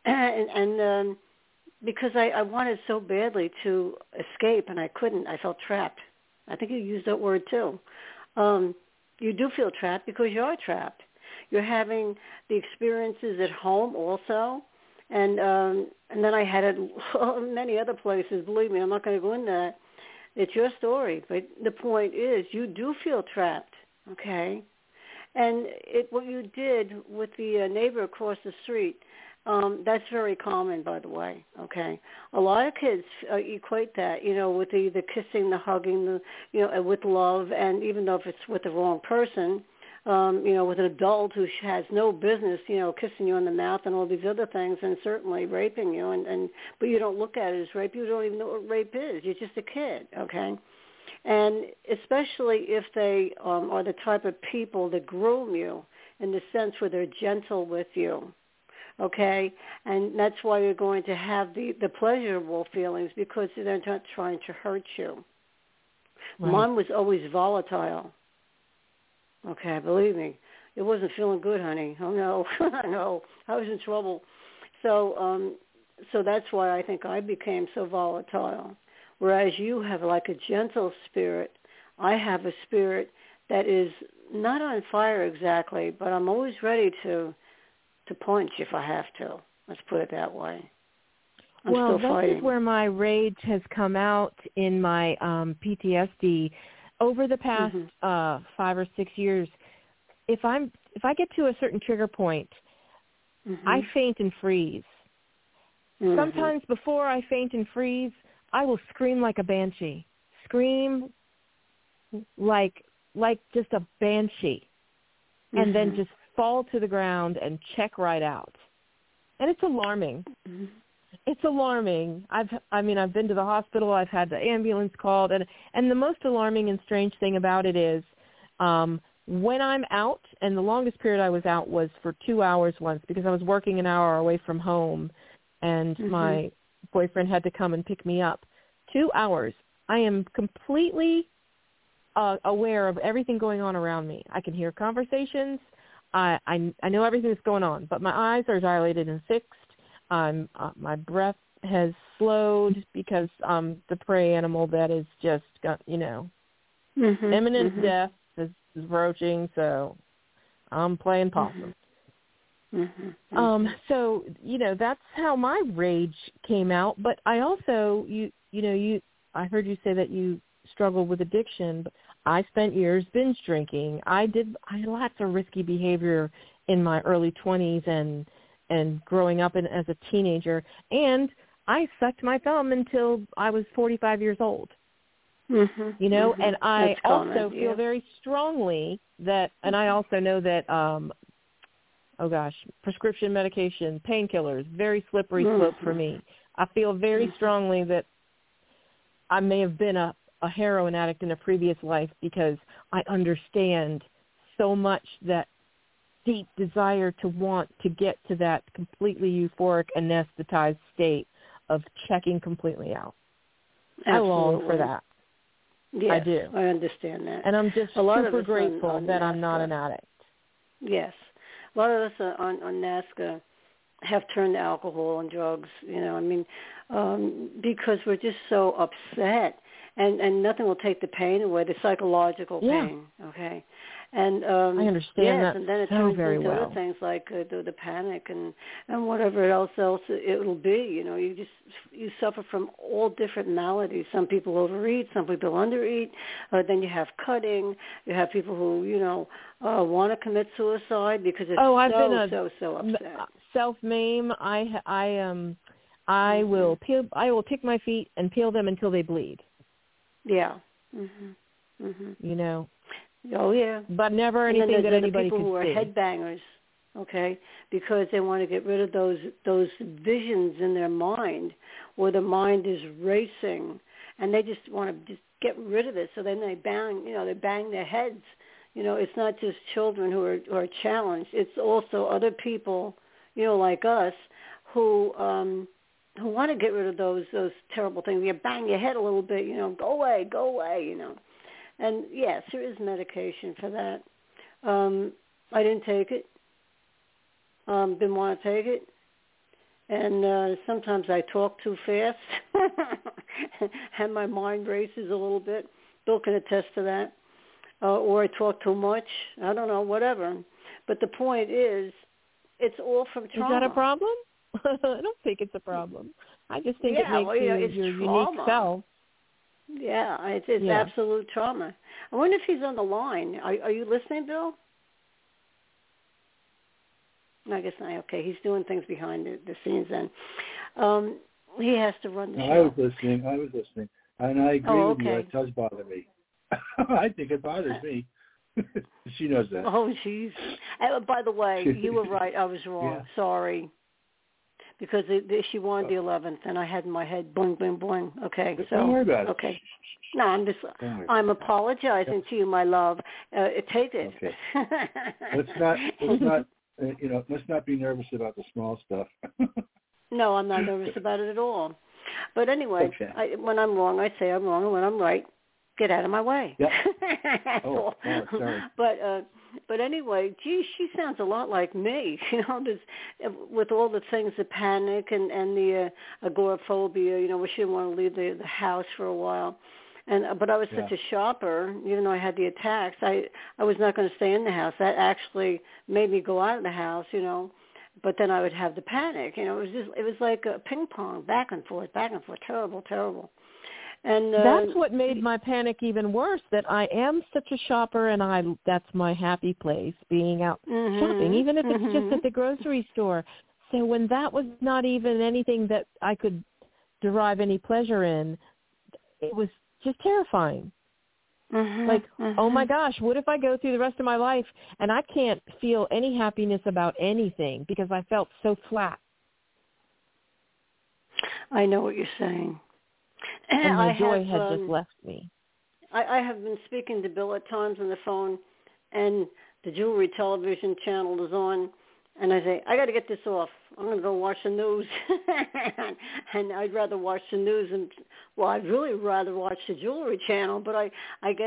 and because I wanted so badly to escape, and I couldn't. I felt trapped. I think you used that word too. You do feel trapped because you are trapped. You're having the experiences at home also, and then I had it many other places. Believe me, I'm not going to go into that. It's your story, but the point is, you do feel trapped, okay? And what you did with the neighbor across the street, that's very common, by the way, okay? A lot of kids equate that, with the kissing, the hugging, with love, and even though if it's with the wrong person, with an adult who has no business, kissing you on the mouth and all these other things, and certainly raping you, but you don't look at it as rape. You don't even know what rape is. You're just a kid, okay? And especially if they are the type of people that groom you in the sense where they're gentle with you, okay? And that's why you're going to have the pleasurable feelings, because they're not trying to hurt you. Right. Mine was always volatile. Okay, believe me, it wasn't feeling good, honey. Oh no, no, I was in trouble. So that's why I think I became so volatile. Whereas you have like a gentle spirit, I have a spirit that is not on fire exactly, but I'm always ready to punch if I have to. Let's put it that way. I'm still fighting. This is where my rage has come out in my PTSD. Over the past 5 or 6 years, if I get to a certain trigger point, I faint and freeze. Sometimes before I faint and freeze, I will scream like a banshee. Scream like just a banshee. And then just fall to the ground and check right out. And it's alarming. It's alarming. I've been to the hospital. I've had the ambulance called, and the most alarming and strange thing about it is when I'm out, and the longest period I was out was for 2 hours once because I was working an hour away from home, and my boyfriend had to come and pick me up. 2 hours. I am completely aware of everything going on around me. I can hear conversations. I know everything that's going on, but my eyes are dilated and fixed. My breath has slowed because the prey animal that is just got, imminent death is approaching, so I'm playing possum. So, that's how my rage came out. But I also, I heard you say that you struggled with addiction. But I spent years binge drinking. I had lots of risky behavior in my early 20s and growing up as a teenager. And I sucked my thumb until I was 45 years old. And I also feel very strongly that, and I also know that, prescription medication, painkillers, very slippery slope for me. I feel very strongly that I may have been a heroin addict in a previous life because I understand so much that deep desire to want to get to that completely euphoric, anesthetized state of checking completely out. Absolutely. I long for that. Yes, I do. I understand that. And I'm just super grateful that I'm not an addict. Yes. A lot of us on NASCA have turned to alcohol and drugs, because we're just so upset. And nothing will take the pain away, the psychological pain, okay? And I understand that and then it so turns very into well. other things like the panic and whatever else it will be. You suffer from all different maladies. Some people overeat, some people undereat. Then you have cutting. You have people who want to commit suicide because it's so upset. Self-maim. I will pick my feet and peel them until they bleed. Yeah. Oh, yeah. But never anything that anybody could see. People who are headbangers, okay, because they want to get rid of those visions in their mind where the mind is racing, and they just want to just get rid of it. So then they bang, they bang their heads, it's not just children who are challenged. It's also other people, like us, who want to get rid of those terrible things. You bang your head a little bit, go away, And yes, there is medication for that. I didn't take it. Didn't want to take it. And sometimes I talk too fast and my mind races a little bit. Bill can attest to that. Or I talk too much. I don't know, whatever. But the point is, it's all from trauma. Is that a problem? I don't think it's a problem. I just think it makes you your unique self. Yeah, it's absolute trauma. I wonder if he's on the line. Are you listening, Bill? No, I guess not. Okay, he's doing things behind the scenes then. He has to run the show. I was listening. And I agree with you. It does bother me. I think it bothers me. She knows that. Oh, jeez. By the way, you were right. I was wrong. Yeah. Sorry. Because she wanted the 11th, and I had in my head, boing, boing, boing. Okay, so don't worry about it. Okay. No, I'm apologizing to you, my love. Take it. Okay. Let's not be nervous about the small stuff. No, I'm not nervous about it at all. But anyway, when I'm wrong, I say I'm wrong, and when I'm right, get out of my way. Yep. Sorry. But anyway, gee, she sounds a lot like me. With all the things, the panic and the agoraphobia. Where she didn't want to leave the house for a while. But I was such a shopper, even though I had the attacks. I was not going to stay in the house. That actually made me go out of the house. But then I would have the panic. It was like a ping pong, back and forth, terrible. And that's what made my panic even worse, that I am such a shopper, and that's my happy place, being out shopping, even if it's just at the grocery store. So when that was not even anything that I could derive any pleasure in, it was just terrifying. Oh my gosh, what if I go through the rest of my life and I can't feel any happiness about anything because I felt so flat? I know what you're saying. And my joy had just left me. I have been speaking to Bill at times on the phone, and the jewelry television channel is on, and I say, I got to get this off. I'm going to go watch the news. And I'd rather watch the news, I'd really rather watch the jewelry channel, but I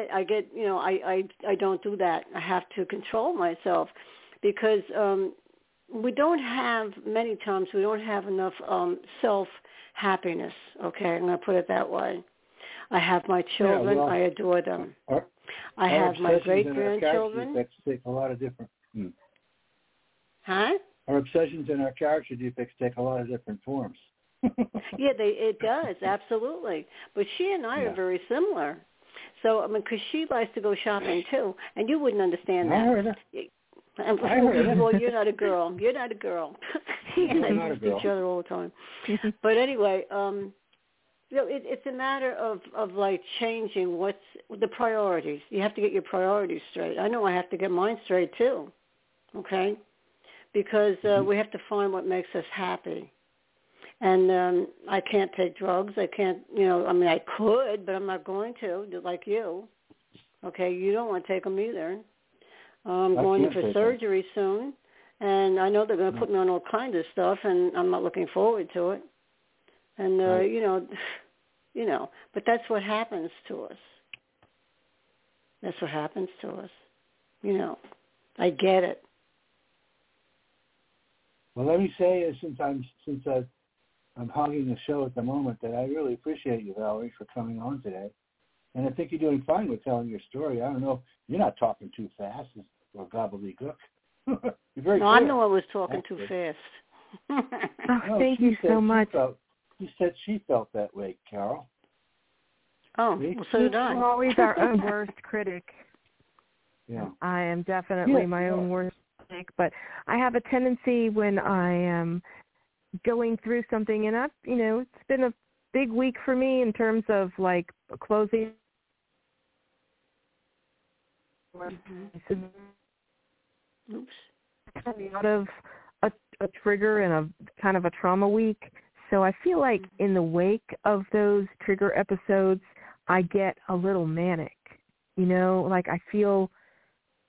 don't do that. I have to control myself because we don't have enough self-happiness, okay? I'm going to put it that way. I have my children. I adore them. I have my great-grandchildren. That take a lot of different... Huh? Our obsessions and our character defects take a lot of different forms. It does, absolutely. But she and I are very similar. So, because she likes to go shopping, too, and you wouldn't understand that. I heard her. Well, you're not a girl. You're not a girl. I'm not a girl. Each other all the time. But anyway, it's a matter of like changing what's the priorities. You have to get your priorities straight. I know I have to get mine straight, too, okay? Because we have to find what makes us happy. And I can't take drugs. I can't, I could, but I'm not going to, like you. Okay, you don't want to take them either. I'm going in for surgery soon, and I know they're going to put me on all kinds of stuff, and I'm not looking forward to it. And, but that's what happens to us. That's what happens to us. I get it. Well, let me say, since I'm hogging the show at the moment, that I really appreciate you, Valerie, for coming on today. And I think you're doing fine with telling your story. I don't know. You're not talking too fast or gobbledygook. You're very clear. I'm the one who was talking too fast. Thank you so much. She said she felt that way, Carol. Oh, well, so did I. We're always our own worst critic. Yeah. I am definitely my own worst critic, but I have a tendency when I am going through something, and it's been a big week for me in terms of like closing. Oops. Coming out of a trigger and a kind of a trauma week. So I feel like in the wake of those trigger episodes, I get a little manic, like I feel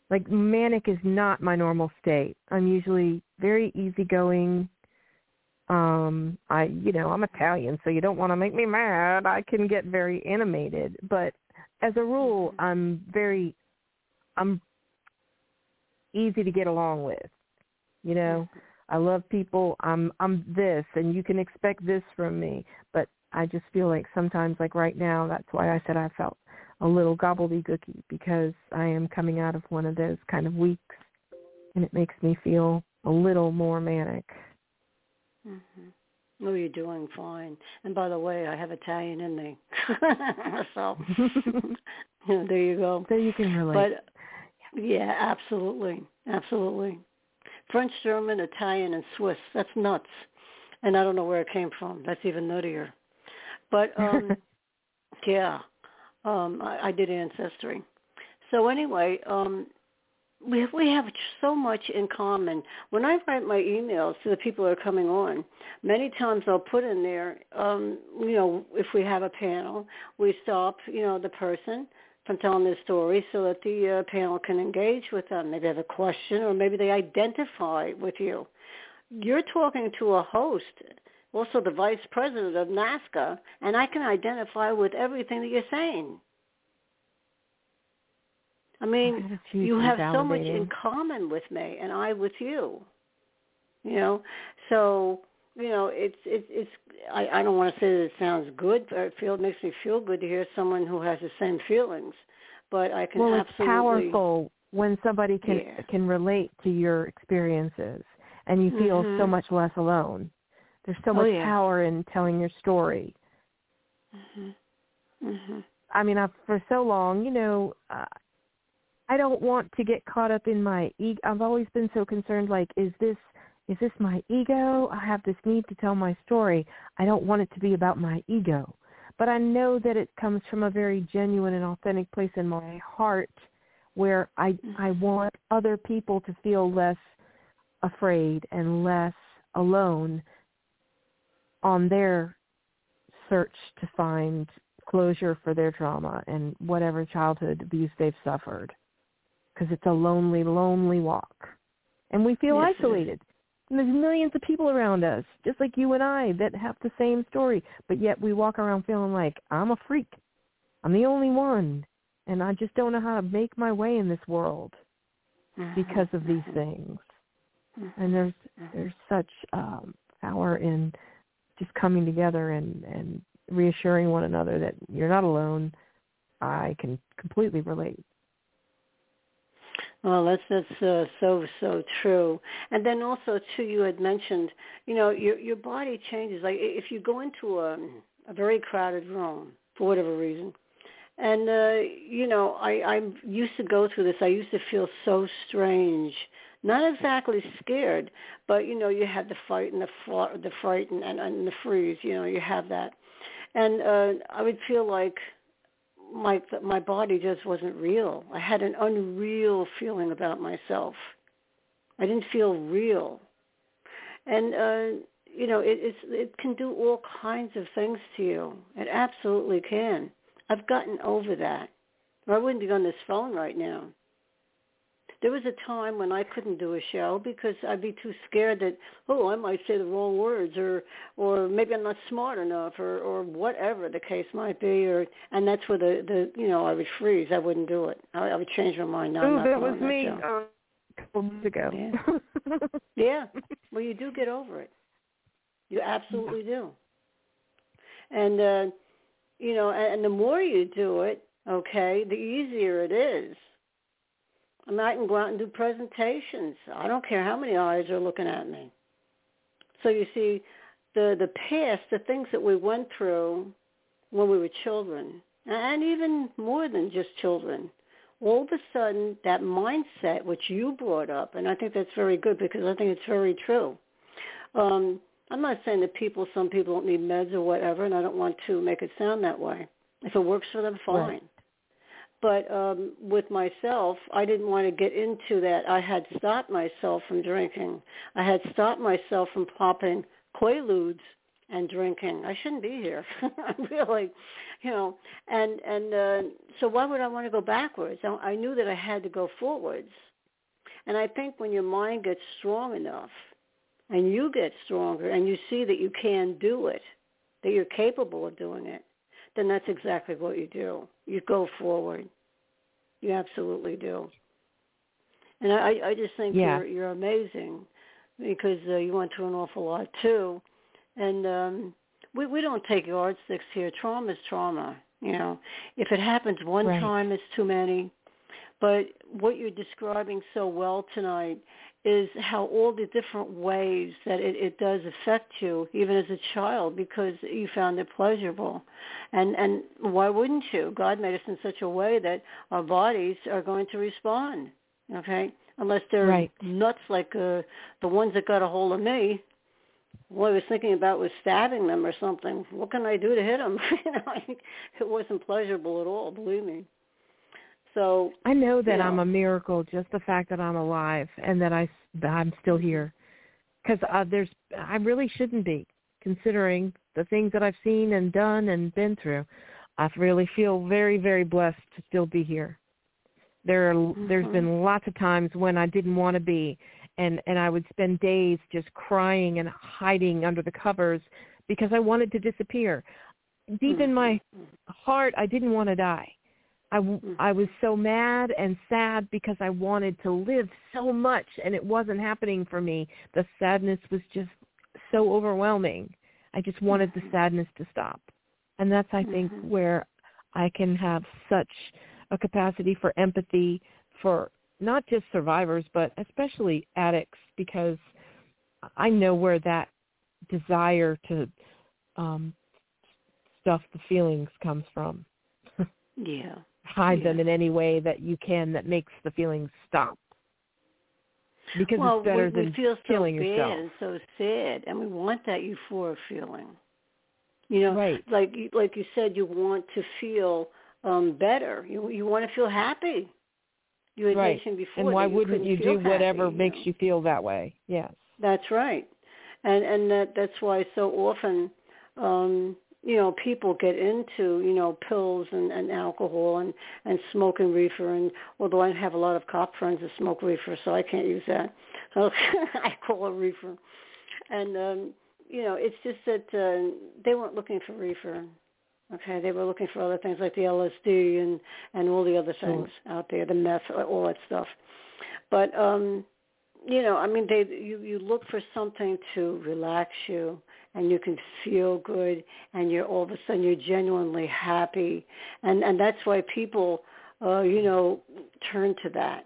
like manic is not my normal state. I'm usually very easygoing. I'm Italian, so you don't want to make me mad. I can get very animated, but as a rule, I'm easy to get along with. You know, I love people. I'm this, and you can expect this from me. But I just feel like sometimes, like right now, that's why I said I felt a little gobbledygooky, because I am coming out of one of those kind of weeks, and it makes me feel a little more manic. Mm-hmm. Oh, you're doing fine. And by the way, I have Italian in me. So there you go. So you can relate. But yeah, absolutely. Absolutely. French, German, Italian, and Swiss. That's nuts. And I don't know where it came from. That's even nuttier. But, yeah, I did Ancestry. So anyway, we have so much in common. When I write my emails to the people that are coming on, many times I'll put in there, if we have a panel, we stop, the person from telling their story so that the panel can engage with them. Maybe they have a question, or maybe they identify with you. You're talking to a host, also the vice president of NAASCA, and I can identify with everything that you're saying. I mean, you have so much in common with me, and I with you. So it's. I don't want to say that it sounds good, but it makes me feel good to hear someone who has the same feelings. But I can absolutely. It's powerful when somebody can relate to your experiences, and you feel so much less alone. There's so much power in telling your story. I mean, for so long, I don't want to get caught up in my ego. I've always been so concerned, like, is this my ego? I have this need to tell my story. I don't want it to be about my ego. But I know that it comes from a very genuine and authentic place in my heart, where I want other people to feel less afraid and less alone on their search to find closure for their trauma and whatever childhood abuse they've suffered. Because it's a lonely, lonely walk. And we feel isolated. And there's millions of people around us, just like you and I, that have the same story. But yet we walk around feeling like, I'm a freak. I'm the only one. And I just don't know how to make my way in this world because of these things. And there's such power in just coming together and reassuring one another that you're not alone. I can completely relate. Well, that's so true. And then also, too, you had mentioned, your body changes. Like if you go into a very crowded room for whatever reason, and I used to go through this. I used to feel so strange, not exactly scared, but you had the fight and the fright and the freeze. You have that, and I would feel like my body just wasn't real. I had an unreal feeling about myself. I didn't feel real. And, it can do all kinds of things to you. It absolutely can. I've gotten over that. Or I wouldn't be on this phone right now. There was a time when I couldn't do a show because I'd be too scared that, I might say the wrong words, or maybe I'm not smart enough, or whatever the case might be, and that's where I would freeze. I wouldn't do it. I would change my mind. No, that was me a couple months ago. Yeah. Yeah. Well, you do get over it. You absolutely do. And and the more you do it, the easier it is. I mean, I can go out and do presentations. I don't care how many eyes are looking at me. So you see, the past, the things that we went through when we were children, and even more than just children, all of a sudden that mindset which you brought up, and I think that's very good because I think it's very true. I'm not saying that some people don't need meds or whatever, and I don't want to make it sound that way. If it works for them, fine. Right. But with myself, I didn't want to get into that. I had stopped myself from drinking. I had stopped myself from popping Quaaludes and drinking. I shouldn't be here. Really, and so why would I want to go backwards? I knew that I had to go forwards. And I think when your mind gets strong enough and you get stronger and you see that you can do it, that you're capable of doing it, then that's exactly what you do. You go forward. You absolutely do. And I just think you're amazing because you went through an awful lot too. And we don't take yardsticks here. Trauma is trauma. If it happens one time, it's too many. But what you're describing so well tonight is how all the different ways that it does affect you, even as a child, because you found it pleasurable. And why wouldn't you? God made us in such a way that our bodies are going to respond, okay? Unless they're nuts like the ones that got a hold of me. What I was thinking about was stabbing them or something. What can I do to hit them? It wasn't pleasurable at all, believe me. So I know that I'm a miracle, just the fact that I'm alive and that I'm still here. Because I really shouldn't be, considering the things that I've seen and done and been through. I really feel very, very blessed to still be here. There's been lots of times when I didn't want to be, and I would spend days just crying and hiding under the covers because I wanted to disappear. Deep in my heart, I didn't want to die. I was so mad and sad because I wanted to live so much, and it wasn't happening for me. The sadness was just so overwhelming. I just wanted the sadness to stop. And that's, I think, where I can have such a capacity for empathy for not just survivors, but especially addicts, because I know where that desire to stuff the feelings comes from. Yeah. Hide them in any way that you can that makes the feelings stop. Because it's better than feel so killing bad yourself. And so sad, and we want that euphoric feeling. Like you said, you want to feel better. You want to feel happy. You had mentioned before. And why that wouldn't you do whatever happy, makes you feel that way? Yes. That's right. And that's why so often people get into, pills and alcohol and smoking reefer. And although I have a lot of cop friends that smoke reefer, so I can't use that. So I call it reefer. And, it's just that they weren't looking for reefer. Okay, they were looking for other things like the LSD and all the other things out there, the meth, all that stuff. But, you look for something to relax you, and you can feel good, and all of a sudden you're genuinely happy. And that's why people, turn to that.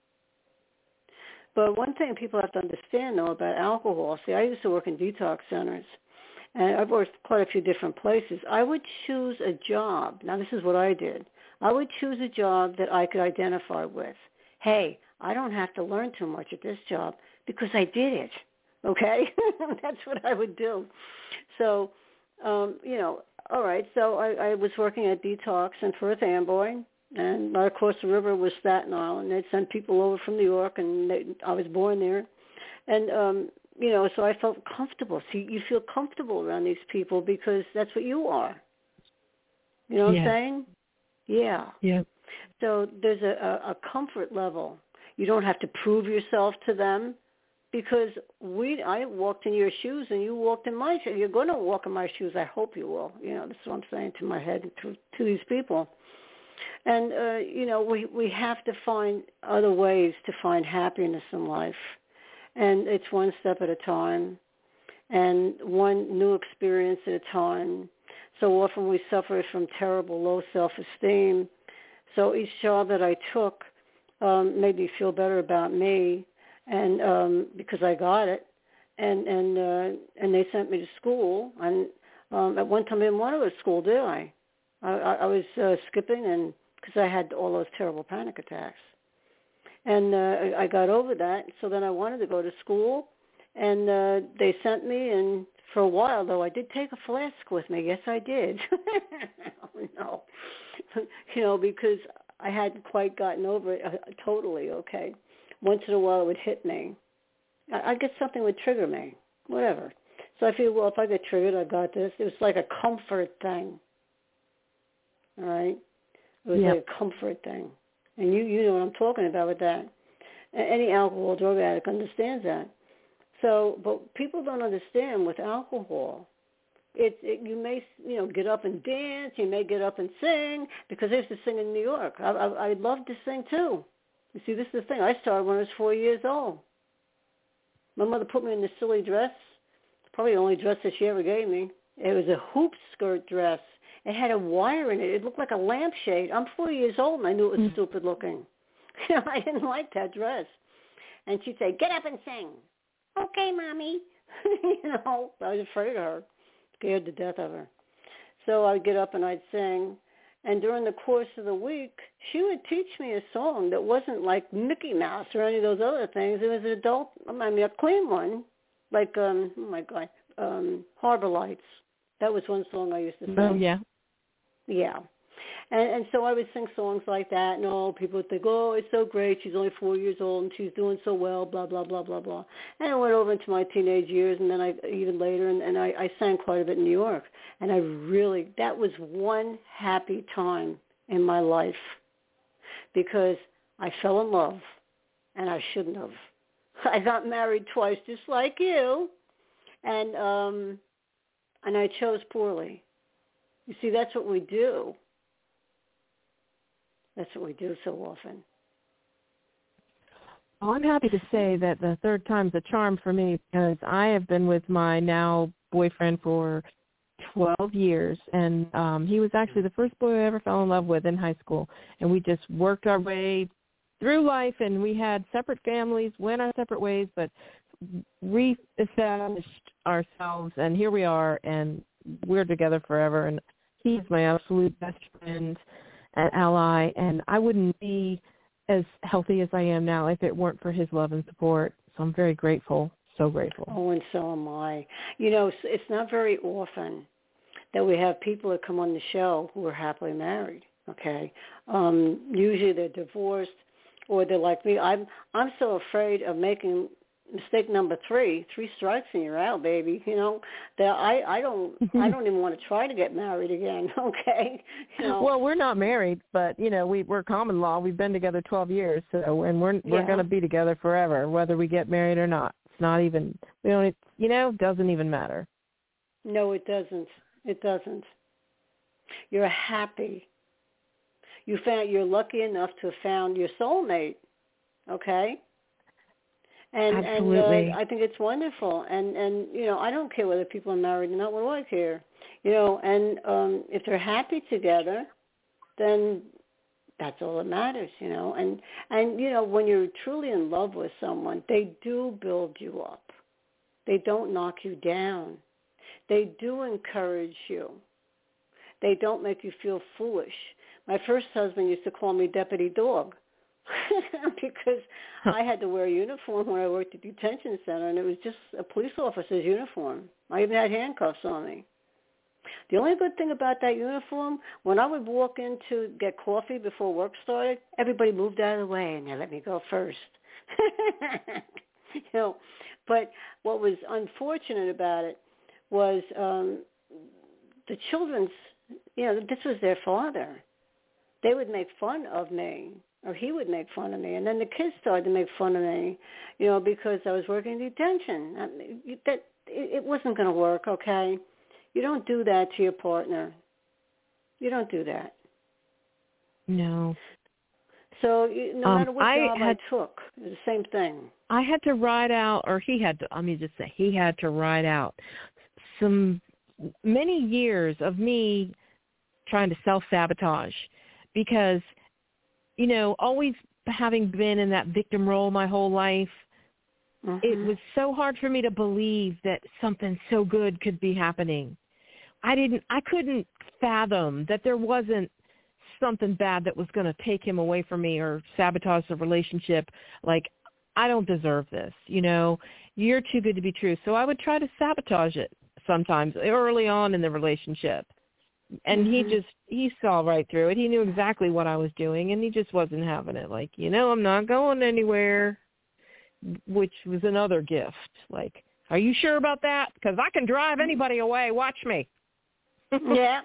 But one thing people have to understand, though, about alcohol, I used to work in detox centers, and I've worked quite a few different places. I would choose a job. Now, this is what I did. I would choose a job that I could identify with. Hey, I don't have to learn too much at this job because I did it, okay? That's what I would do. So, all right, so I was working at Detox in Perth Amboy, and right across the river was Staten Island. They'd send people over from New York, and I was born there. And, so I felt comfortable. See, you feel comfortable around these people because that's what you are. You know what I'm saying? Yeah. Yeah. So there's a comfort level. You don't have to prove yourself to them because I walked in your shoes and you walked in my shoes. You're going to walk in my shoes. I hope you will. That's what I'm saying to my head and to these people. And, we have to find other ways to find happiness in life. And it's one step at a time and one new experience at a time. So often we suffer from terrible low self-esteem. So each job that I took made me feel better about me, and because I got it, and they sent me to school. And at one time I didn't want to go to school, did I? I was skipping, and because I had all those terrible panic attacks. And I got over that, so then I wanted to go to school, and they sent me, and for a while, though, I did take a flask with me. Yes, I did. Oh, no. Because I hadn't quite gotten over it totally, okay? Once in a while, it would hit me. I guess something would trigger me, whatever. So I feel, well, if I get triggered, I got this. It was like a comfort thing. All right? It was like a comfort thing. And you know what I'm talking about with that. Any alcohol drug addict understands that. So, but people don't understand with alcohol. You may, get up and dance. You may get up and sing, because I used to sing in New York. I loved to sing too. You see, this is the thing. I started when I was 4 years old. My mother put me in this silly dress. It's probably the only dress that she ever gave me. It was a hoop skirt dress. It had a wire in it. It looked like a lampshade. I'm 4 years old, and I knew it was stupid looking. I didn't like that dress. And she'd say, "Get up and sing." "Okay, Mommy." I was afraid of her, scared to death of her. So I'd get up and I'd sing. And during the course of the week, she would teach me a song that wasn't like Mickey Mouse or any of those other things. It was an adult, a clean one, like, Harbor Lights. That was one song I used to sing. Oh, yeah. Yeah. And so I would sing songs like that, and all people would think, "Oh, it's so great. She's only 4 years old, and she's doing so well, blah, blah, blah, blah, blah." And I went over into my teenage years, and then even later, and I sang quite a bit in New York. And that was one happy time in my life, because I fell in love, and I shouldn't have. I got married twice, just like you, and I chose poorly. You see, that's what we do. That's what we do so often. Well, I'm happy to say that the third time's a charm for me, because I have been with my now boyfriend for 12 years, and he was actually the first boy I ever fell in love with in high school, and we just worked our way through life, and we had separate families, went our separate ways, but reestablished ourselves, and here we are, and we're together forever, and he's my absolute best friend and ally, and I wouldn't be as healthy as I am now if it weren't for his love and support. So I'm very grateful, so grateful. Oh, and so am I. It's not very often that we have people that come on the show who are happily married, okay? Usually they're divorced, or they're like me. I'm so afraid of making mistake number 3 strikes and you're out, baby. That I don't even want to try to get married again. Okay. Well, we're not married, but we're common law. We've been together 12 years, so and we're going to be together forever, whether we get married or not. It's not even doesn't even matter. No, it doesn't. It doesn't. You're happy. You're lucky enough to have found your soulmate. Okay. Absolutely. And I think it's wonderful. And I don't care whether people are married or not. What do I care? And if they're happy together, then that's all that matters, And when you're truly in love with someone, they do build you up. They don't knock you down. They do encourage you. They don't make you feel foolish. My first husband used to call me Deputy Dog. Because I had to wear a uniform when I worked at the detention center, and it was just a police officer's uniform. I even had handcuffs on me. The only good thing about that uniform, when I would walk in to get coffee before work started, everybody moved out of the way, and they let me go first. But what was unfortunate about it was the children's, this was their father. They would make fun of me. Or he would make fun of me. And then the kids started to make fun of me, because I was working in detention. It wasn't going to work, okay? You don't do that to your partner. You don't do that. No. So no matter what job I took, it was the same thing. I had to ride out, or he had to, he had to ride out many years of me trying to self-sabotage, because always having been in that victim role my whole life, it was so hard for me to believe that something so good could be happening. I couldn't fathom that there wasn't something bad that was going to take him away from me or sabotage the relationship. Like, I don't deserve this, you're too good to be true. So I would try to sabotage it sometimes early on in the relationship. And he saw right through it. He knew exactly what I was doing, and he just wasn't having it. Like, I'm not going anywhere, which was another gift. Like, Are you sure about that? Because I can drive anybody away. Watch me. Yeah.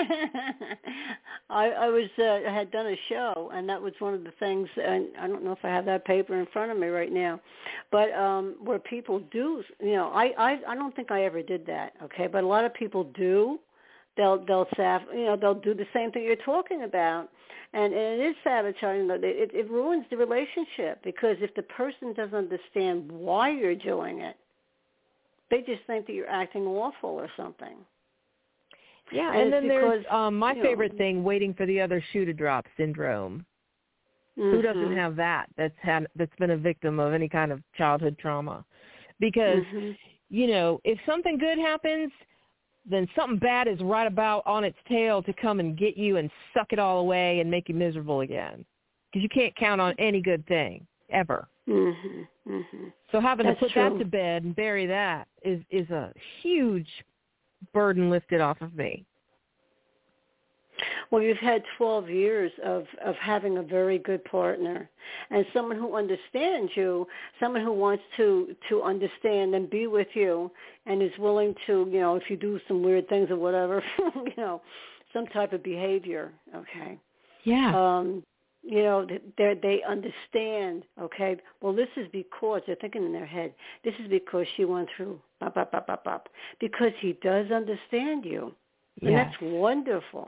I had done a show, and that was one of the things, and I don't know if I have that paper in front of me right now, but where people do, I don't think I ever did that, okay, but a lot of people do. They'll do the same thing you're talking about, and it is sabotaging. It ruins the relationship, because if the person doesn't understand why you're doing it, they just think that you're acting awful or something. Yeah, and then there's my favorite thing, waiting for the other shoe to drop syndrome. Mm-hmm. Who doesn't have that? That's been a victim of any kind of childhood trauma. Because, if something good happens, then something bad is right about on its tail to come and get you and suck it all away and make you miserable again. Because you can't count on any good thing, ever. Mm-hmm. Mm-hmm. So having to put that to bed and bury that is a huge burden lifted off of me. Well, you've had 12 years of having a very good partner, and someone who understands you, someone who wants to understand and be with you, and is willing to, if you do some weird things or whatever, some type of behavior, okay? Yeah. They understand, okay? Well, this is because, they're thinking in their head, this is because she went through, bop, bop, bop, bop, bop, because he does understand you. And that's wonderful.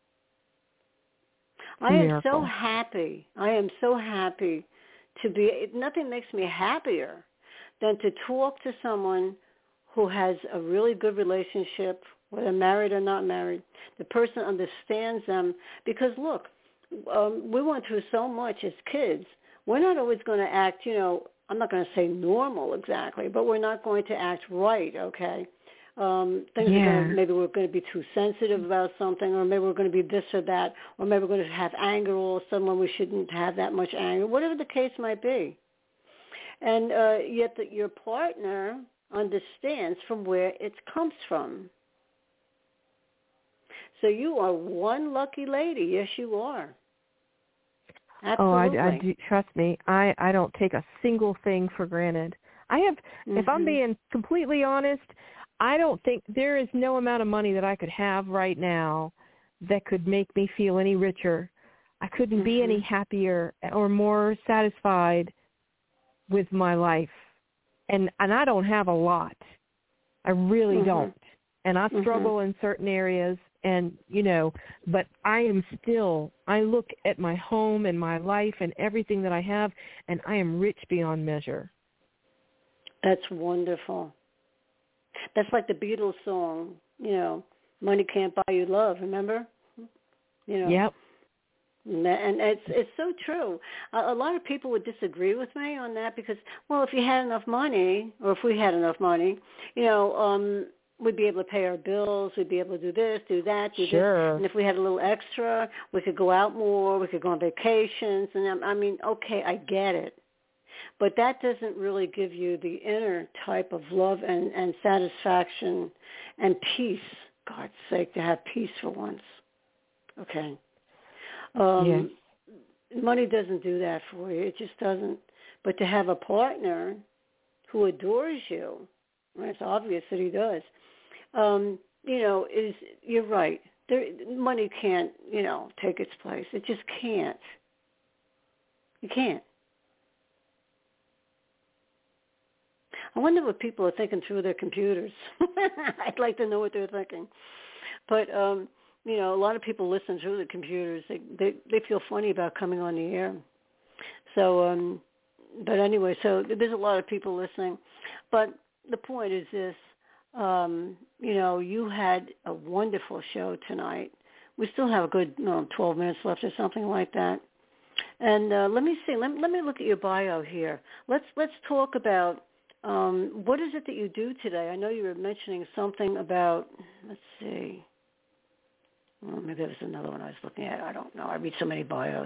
I am so happy. I am so happy to be, nothing makes me happier than to talk to someone who has a really good relationship, whether married or not married. The person understands them because, look, we went through so much as kids. We're not always going to act, I'm not going to say normal exactly, but we're not going to act right, okay? Maybe we're going to be too sensitive about something, or maybe we're going to be this or that, or maybe we're going to have anger all of a sudden when we shouldn't have that much anger, whatever the case might be. And yet that your partner understands from where it comes from. So you are one lucky lady. Yes, you are. Absolutely. Oh, I do. Trust me. I don't take a single thing for granted. I have, if I'm being completely honest, I don't think there is no amount of money that I could have right now that could make me feel any richer. I couldn't be any happier or more satisfied with my life. And I don't have a lot. I really don't. And I struggle in certain areas, and, but I look at my home and my life and everything that I have, and I am rich beyond measure. That's wonderful. That's like the Beatles song, money can't buy you love, remember? Yep. And it's so true. A lot of people would disagree with me on that because, well, if you had enough money, or if we had enough money, we'd be able to pay our bills, we'd be able to do this, do that, do this. And if we had a little extra, we could go out more, we could go on vacations. And I mean, okay, I get it. But that doesn't really give you the inner type of love and satisfaction and peace, God's sake, to have peace for once. Okay. Money doesn't do that for you. It just doesn't. But to have a partner who adores you, well, it's obvious that he does, you're right. Money can't, take its place. It just can't. You can't. I wonder what people are thinking through their computers. I'd like to know what they're thinking. But, a lot of people listen through the computers. They feel funny about coming on the air. So, but anyway, so there's a lot of people listening. But the point is this, you had a wonderful show tonight. We still have a good 12 minutes left or something like that. And let me see. Let me look at your bio here. Let's talk about what is it that you do today? I know you were mentioning something about, let's see. Well, maybe there was another one I was looking at. I don't know. I read so many bios.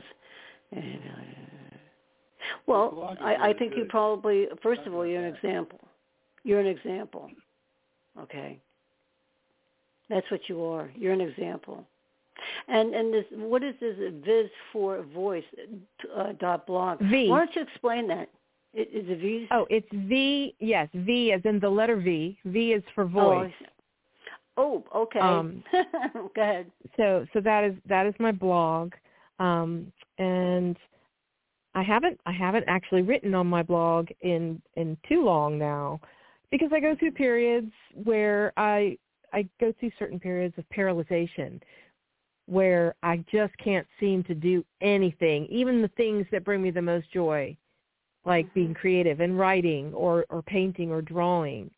Well, I think you probably, first of all, you're an example. You're an example. Okay. That's what you are. You're an example. And this, what is this Viz for Voice .blog? V. Why don't you explain that? Is it V? Oh, it's V. Yes, V as in the letter V. V is for voice. Oh, okay. Go ahead. So that is my blog, and I haven't actually written on my blog in too long now, because I go through periods where I go through certain periods of paralyzation, where I just can't seem to do anything, even the things that bring me the most joy, like being creative and writing or painting or drawing.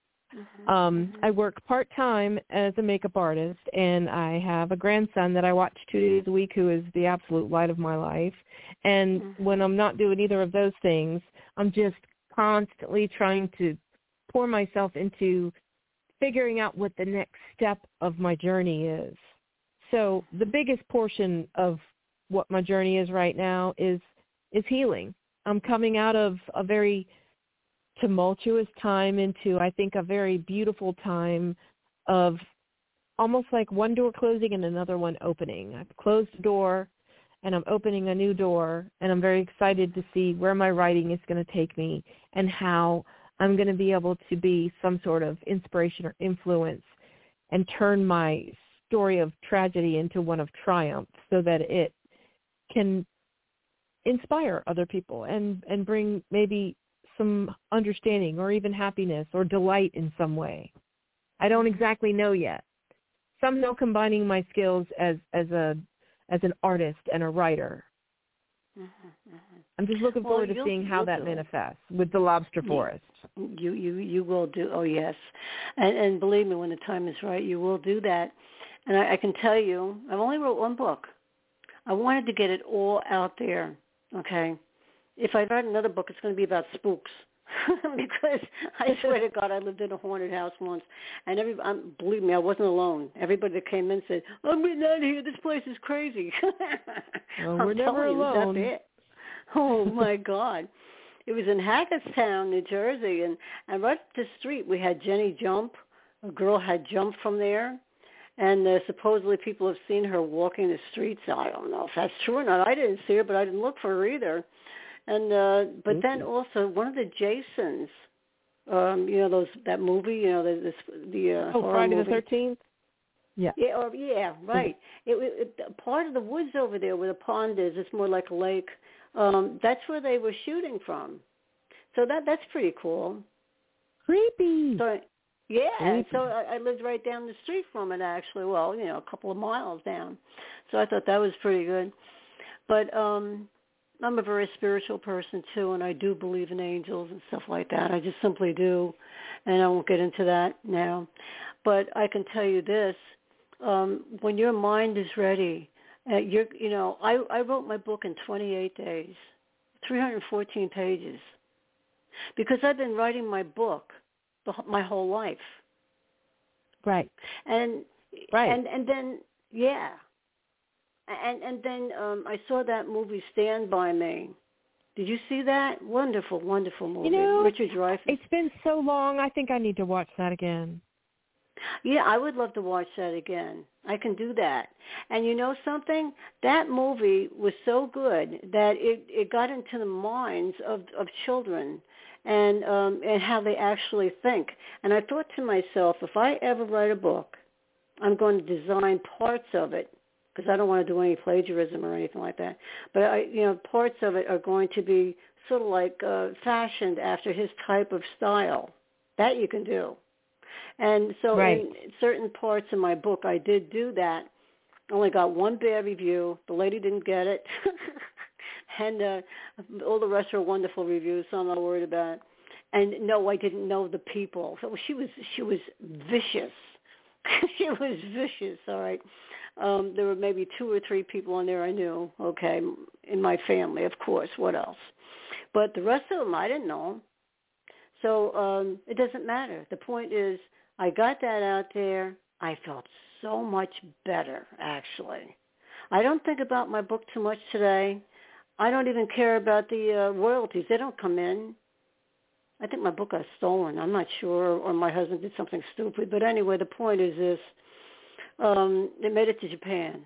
I work part-time as a makeup artist, and I have a grandson that I watch 2 days a week who is the absolute light of my life. And when I'm not doing either of those things, I'm just constantly trying to pour myself into figuring out what the next step of my journey is. So the biggest portion of what my journey is right now is healing. I'm coming out of a very tumultuous time into, I think, a very beautiful time of almost like one door closing and another one opening. I've closed a door and I'm opening a new door, and I'm very excited to see where my writing is going to take me and how I'm going to be able to be some sort of inspiration or influence and turn my story of tragedy into one of triumph, so that it can inspire other people and bring maybe some understanding or even happiness or delight in some way. I don't exactly know yet. Somehow combining my skills as an artist and a writer. I'm just looking forward to seeing how that manifests with the Lobster Forest. You will do. Oh yes, and believe me, when the time is right, you will do that. And I can tell you, I've only wrote one book. I wanted to get it all out there. Okay, if I write another book, it's going to be about spooks. Because I swear to God, I lived in a haunted house once, and believe me, I wasn't alone. Everybody that came in said, "I'm getting out of here. This place is crazy." Well, we're never alone. That's it. Oh my God! It was in Hagerstown, New Jersey, and right up the street we had Jenny Jump. A girl had jumped from there, and supposedly people have seen her walking the streets. I don't know if that's true or not. I didn't see her, but I didn't look for her either. And but then also one of the Jasons, that movie, the Friday movie. the 13th. Yeah. Yeah, right. It part of the woods over there where the pond is. It's more like a lake. That's where they were shooting from. So that's pretty cool. Creepy. So yeah, creepy. So I lived right down the street from it actually. Well, a couple of miles down. So I thought that was pretty good. But I'm a very spiritual person, too, and I do believe in angels and stuff like that. I just simply do, and I won't get into that now. But I can tell you this, when your mind is ready, I wrote my book in 28 days, 314 pages, because I've been writing my book my whole life. Right. And then, yeah. And then I saw that movie Stand By Me. Did you see that? Wonderful, wonderful movie. Richard Dreyfuss. It's been so long. I think I need to watch that again. Yeah, I would love to watch that again. I can do that. And you know something? That movie was so good that it got into the minds of children and how they actually think. And I thought to myself, if I ever write a book, I'm going to design parts of it, because I don't want to do any plagiarism or anything like that. But parts of it are going to be sort of like fashioned after his type of style. That you can do. And so in certain parts of my book, I did do that. I only got one bad review. The lady didn't get it. And all the rest are wonderful reviews, so I'm not worried about it. And no, I didn't know the people. So she was vicious. She was vicious, all right. There were maybe 2 or 3 people on there I knew, okay, in my family, of course. What else? But the rest of them, I didn't know. So it doesn't matter. The point is, I got that out there. I felt so much better, actually. I don't think about my book too much today. I don't even care about the royalties. They don't come in. I think my book got stolen. I'm not sure, or my husband did something stupid. But anyway, the point is this. They made it to Japan.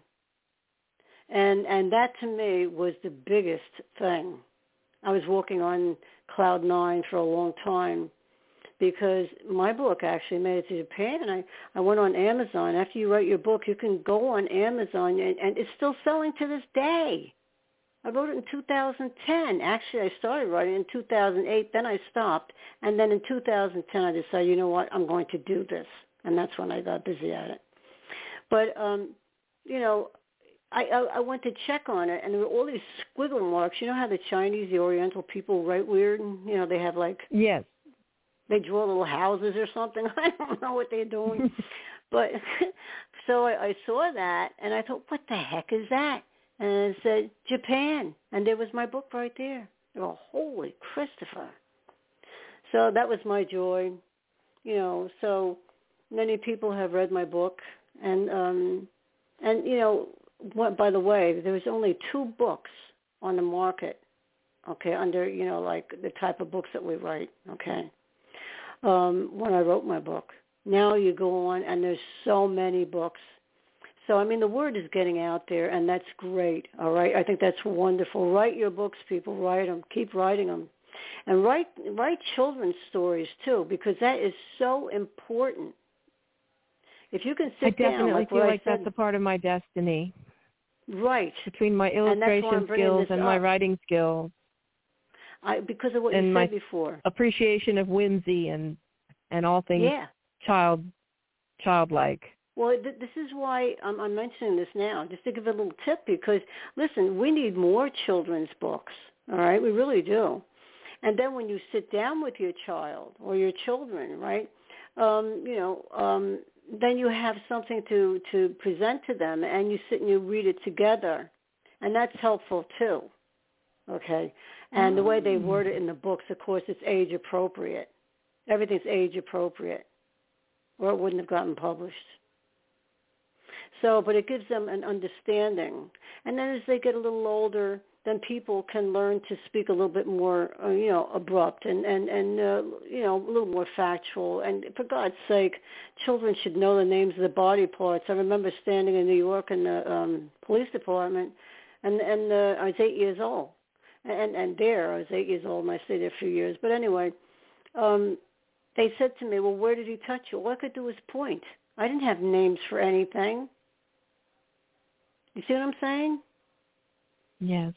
And that, to me, was the biggest thing. I was walking on cloud nine for a long time, because my book actually made it to Japan, and I went on Amazon. After you write your book, you can go on Amazon, and it's still selling to this day. I wrote it in 2010. Actually, I started writing in 2008. Then I stopped. And then in 2010, I decided, you know what, I'm going to do this. And that's when I got busy at it. But, you know, I went to check on it, and there were all these squiggle marks. You know how the Chinese, the Oriental people write weird? And, you know, they have like... Yes. They draw little houses or something. I don't know what they're doing. But so I saw that, and I thought, what the heck is that? And it said, Japan. And there was my book right there. Oh, holy Christopher. So that was my joy. You know, so many people have read my book. And you know, what, by the way, there was only 2 books on the market, okay, under, you know, like the type of books that we write, okay, when I wrote my book. Now you go on, and there's so many books. So, I mean, the word is getting out there, and that's great, all right? I think that's wonderful. Write your books, people. Write them. Keep writing them. And write children's stories, too, because that is so important. If you can sit down, I definitely feel like that's a part of my destiny. Right. Between my illustration skills and my writing skills. Because of what you said before. Appreciation of whimsy and all things childlike. Well, this is why I'm mentioning this now, just to give a little tip, because, listen, we need more children's books, all right? We really do. And then when you sit down with your child or your children, right, you know, then you have something to present to them, and you sit and you read it together, and that's helpful too, okay? And the way they word it in the books, of course, it's age appropriate. Everything's age appropriate, or it wouldn't have gotten published. So, but it gives them an understanding. And then as they get a little older, then people can learn to speak a little bit more, you know, abrupt and you know, a little more factual. And for God's sake, children should know the names of the body parts. I remember standing in New York in the police department, and I was 8 years old. And there, I was 8 years old, and I stayed there a few years. But anyway, they said to me, well, where did he touch you? All I could do was point. I didn't have names for anything. You see what I'm saying? Yes.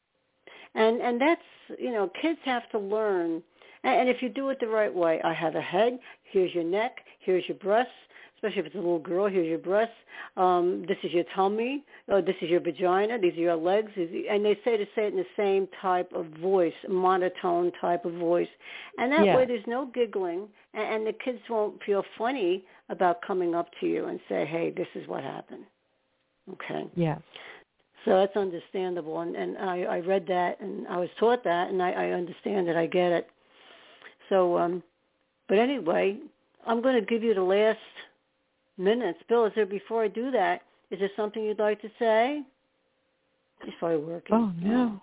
And that's, you know, kids have to learn. And if you do it the right way, I have a head, here's your neck, here's your breasts, especially if it's a little girl, here's your breasts, this is your tummy, this is your vagina, these are your legs. And they say to say it in the same type of voice, monotone type of voice. And that way there's no giggling, and the kids won't feel funny about coming up to you and say, hey, this is what happened. Okay. Yeah. So that's understandable, and I read that, and I was taught that, and I understand it. I get it. So, but anyway, I'm going to give you the last minutes. Bill, is there, before I do that, is there something you'd like to say? He's probably working. Oh, no.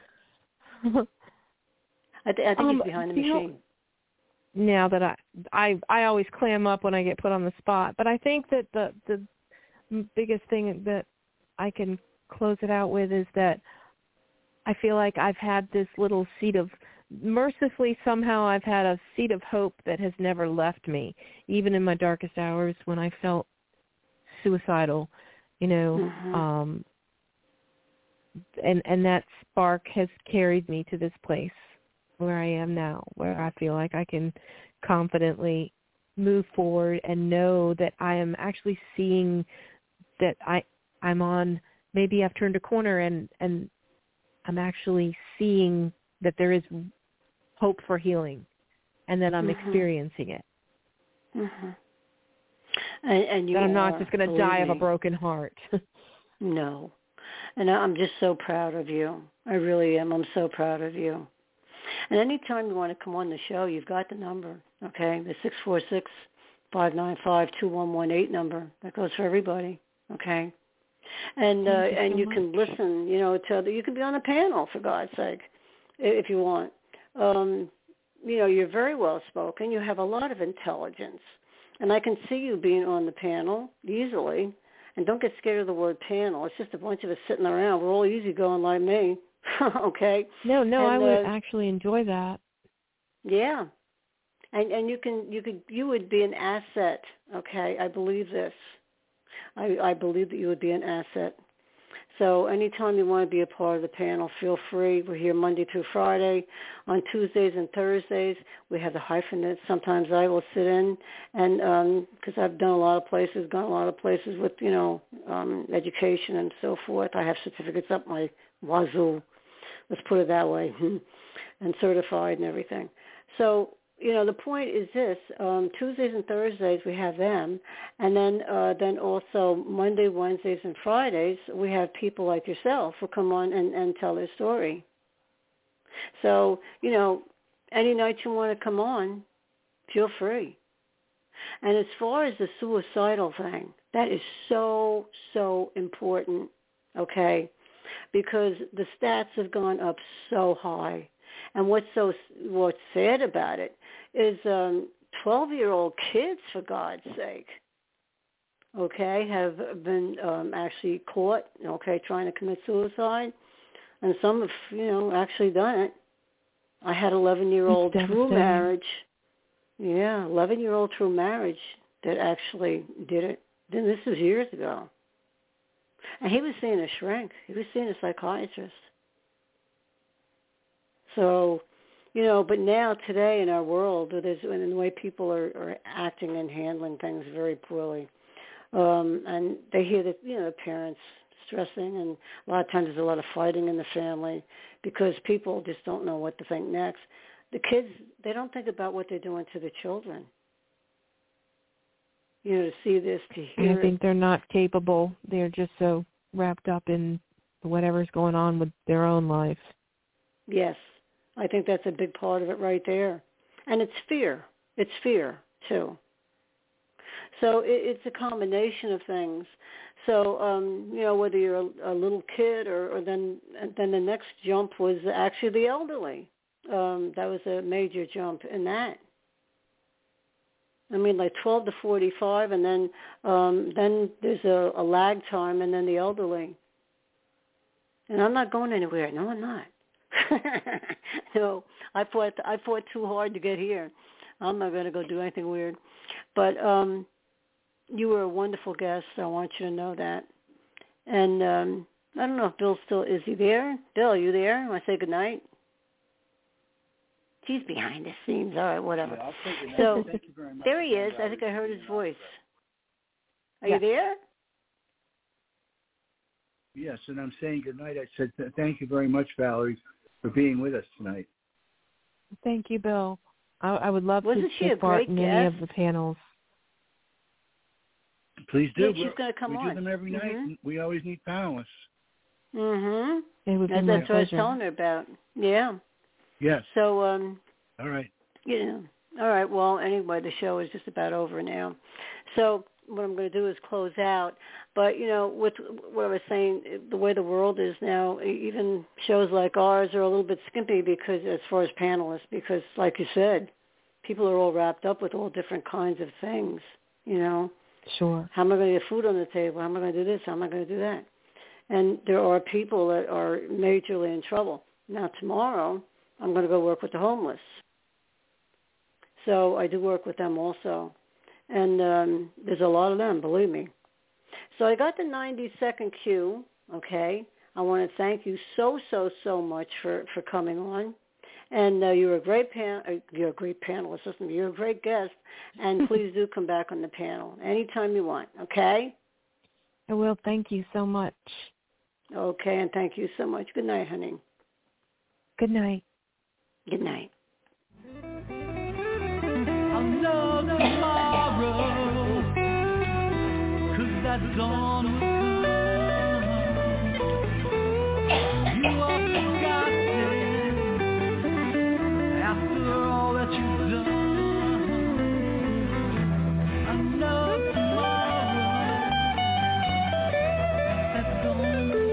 I think he's behind the machine. Now that I always clam up when I get put on the spot, but I think that the biggest thing that I can close it out with is that I feel like I've had this little seed of, mercifully somehow I've had a seed of hope that has never left me, even in my darkest hours when I felt suicidal, you know, and that spark has carried me to this place where I am now, where I feel like I can confidently move forward and know that I am actually seeing that I'm on, maybe I've turned a corner and I'm actually seeing that there is hope for healing and that I'm experiencing it. And you that I'm not just going to die of a broken heart. No. And I'm just so proud of you. I really am. I'm so proud of you. And anytime you want to come on the show, you've got the number, okay? The 646-595-2118 number. That goes for everybody, okay? And you can listen, you know, to you can be on a panel, for God's sake, if you want. You know, you're very well spoken. You have a lot of intelligence. And I can see you being on the panel easily. And don't get scared of the word panel. It's just a bunch of us sitting around. We're all easygoing like me. Okay? No, I would actually enjoy that. Yeah. And you would be an asset, okay? I believe this. I believe that you would be an asset. So anytime you want to be a part of the panel, feel free. We're here Monday through Friday. On Tuesdays and Thursdays, we have the hyphenates. Sometimes I will sit in, and because I've done a lot of places, gone a lot of places with, education and so forth. I have certificates up my wazoo, let's put it that way, and certified and everything. So, the point is this, Tuesdays and Thursdays we have them, and then also Monday, Wednesdays, and Fridays we have people like yourself who come on and tell their story. So, any night you want to come on, feel free. And as far as the suicidal thing, that is so, so important, okay, because the stats have gone up so high. And what's sad about it is 12-year-old kids, for God's sake, okay, have been actually caught, okay, trying to commit suicide. And some have, actually done it. I had 11-year-old through marriage. Yeah, 11-year-old through marriage that actually did it. Then this was years ago. And he was seeing a shrink. He was seeing a psychiatrist. So, but now today in our world, in the way people are acting and handling things very poorly, and they hear that, the parents stressing, and a lot of times there's a lot of fighting in the family because people just don't know what to think next. The kids, they don't think about what they're doing to the children. To see this, to hear I think they're not capable. They're just so wrapped up in whatever's going on with their own life. Yes. I think that's a big part of it right there. And it's fear. It's fear, too. So it's a combination of things. So, whether you're a little kid or then the next jump was actually the elderly. That was a major jump in that. I mean, like 12 to 45, and then there's a lag time, and then the elderly. And I'm not going anywhere. No, I'm not. No, I fought too hard to get here. I'm not going to go do anything weird. But you were a wonderful guest. I want you to know that. And I don't know if Bill's is he there? Bill, are you there? You want to say goodnight? He's behind the scenes. All right, whatever. Yeah, I'll say goodnight. So Thank you very much. there he is. I think I heard his voice. Are you there? Yes, and I'm saying goodnight. I said thank you very much, Valerie, for being with us tonight. Thank you, Bill. I would love Wasn't to she a take part great in any guest? of the panels. Please do. Yeah, she's going to come we on. do them every night. And we always need panelists. Mm-hmm. It would be my That's what I was pleasure. telling her about. Yeah. Yes. So, all right. All right. Well, anyway, the show is just about over now. So what I'm going to do is close out. But, with what I was saying, the way the world is now, even shows like ours are a little bit skimpy because, as far as panelists, because, like you said, people are all wrapped up with all different kinds of things, Sure. How am I going to get food on the table? How am I going to do this? How am I going to do that? And there are people that are majorly in trouble. Now, tomorrow, I'm going to go work with the homeless. So I do work with them also. And there's a lot of them, believe me. So I got the 90-second cue, okay? I want to thank you so, so, so much for coming on. And you're a great panelist. Listen, you're a great guest. And please do come back on the panel anytime you want, okay? I will. Thank you so much. Okay, and thank you so much. Good night, honey. Good night. Good night. I'll know tomorrow, 'cause that dawn will come. You are forgotten after all that you've done. I know tomorrow, that dawn will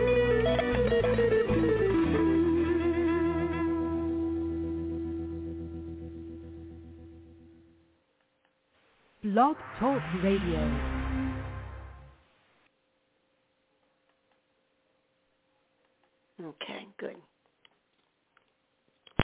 Blog Talk Radio. Okay, good.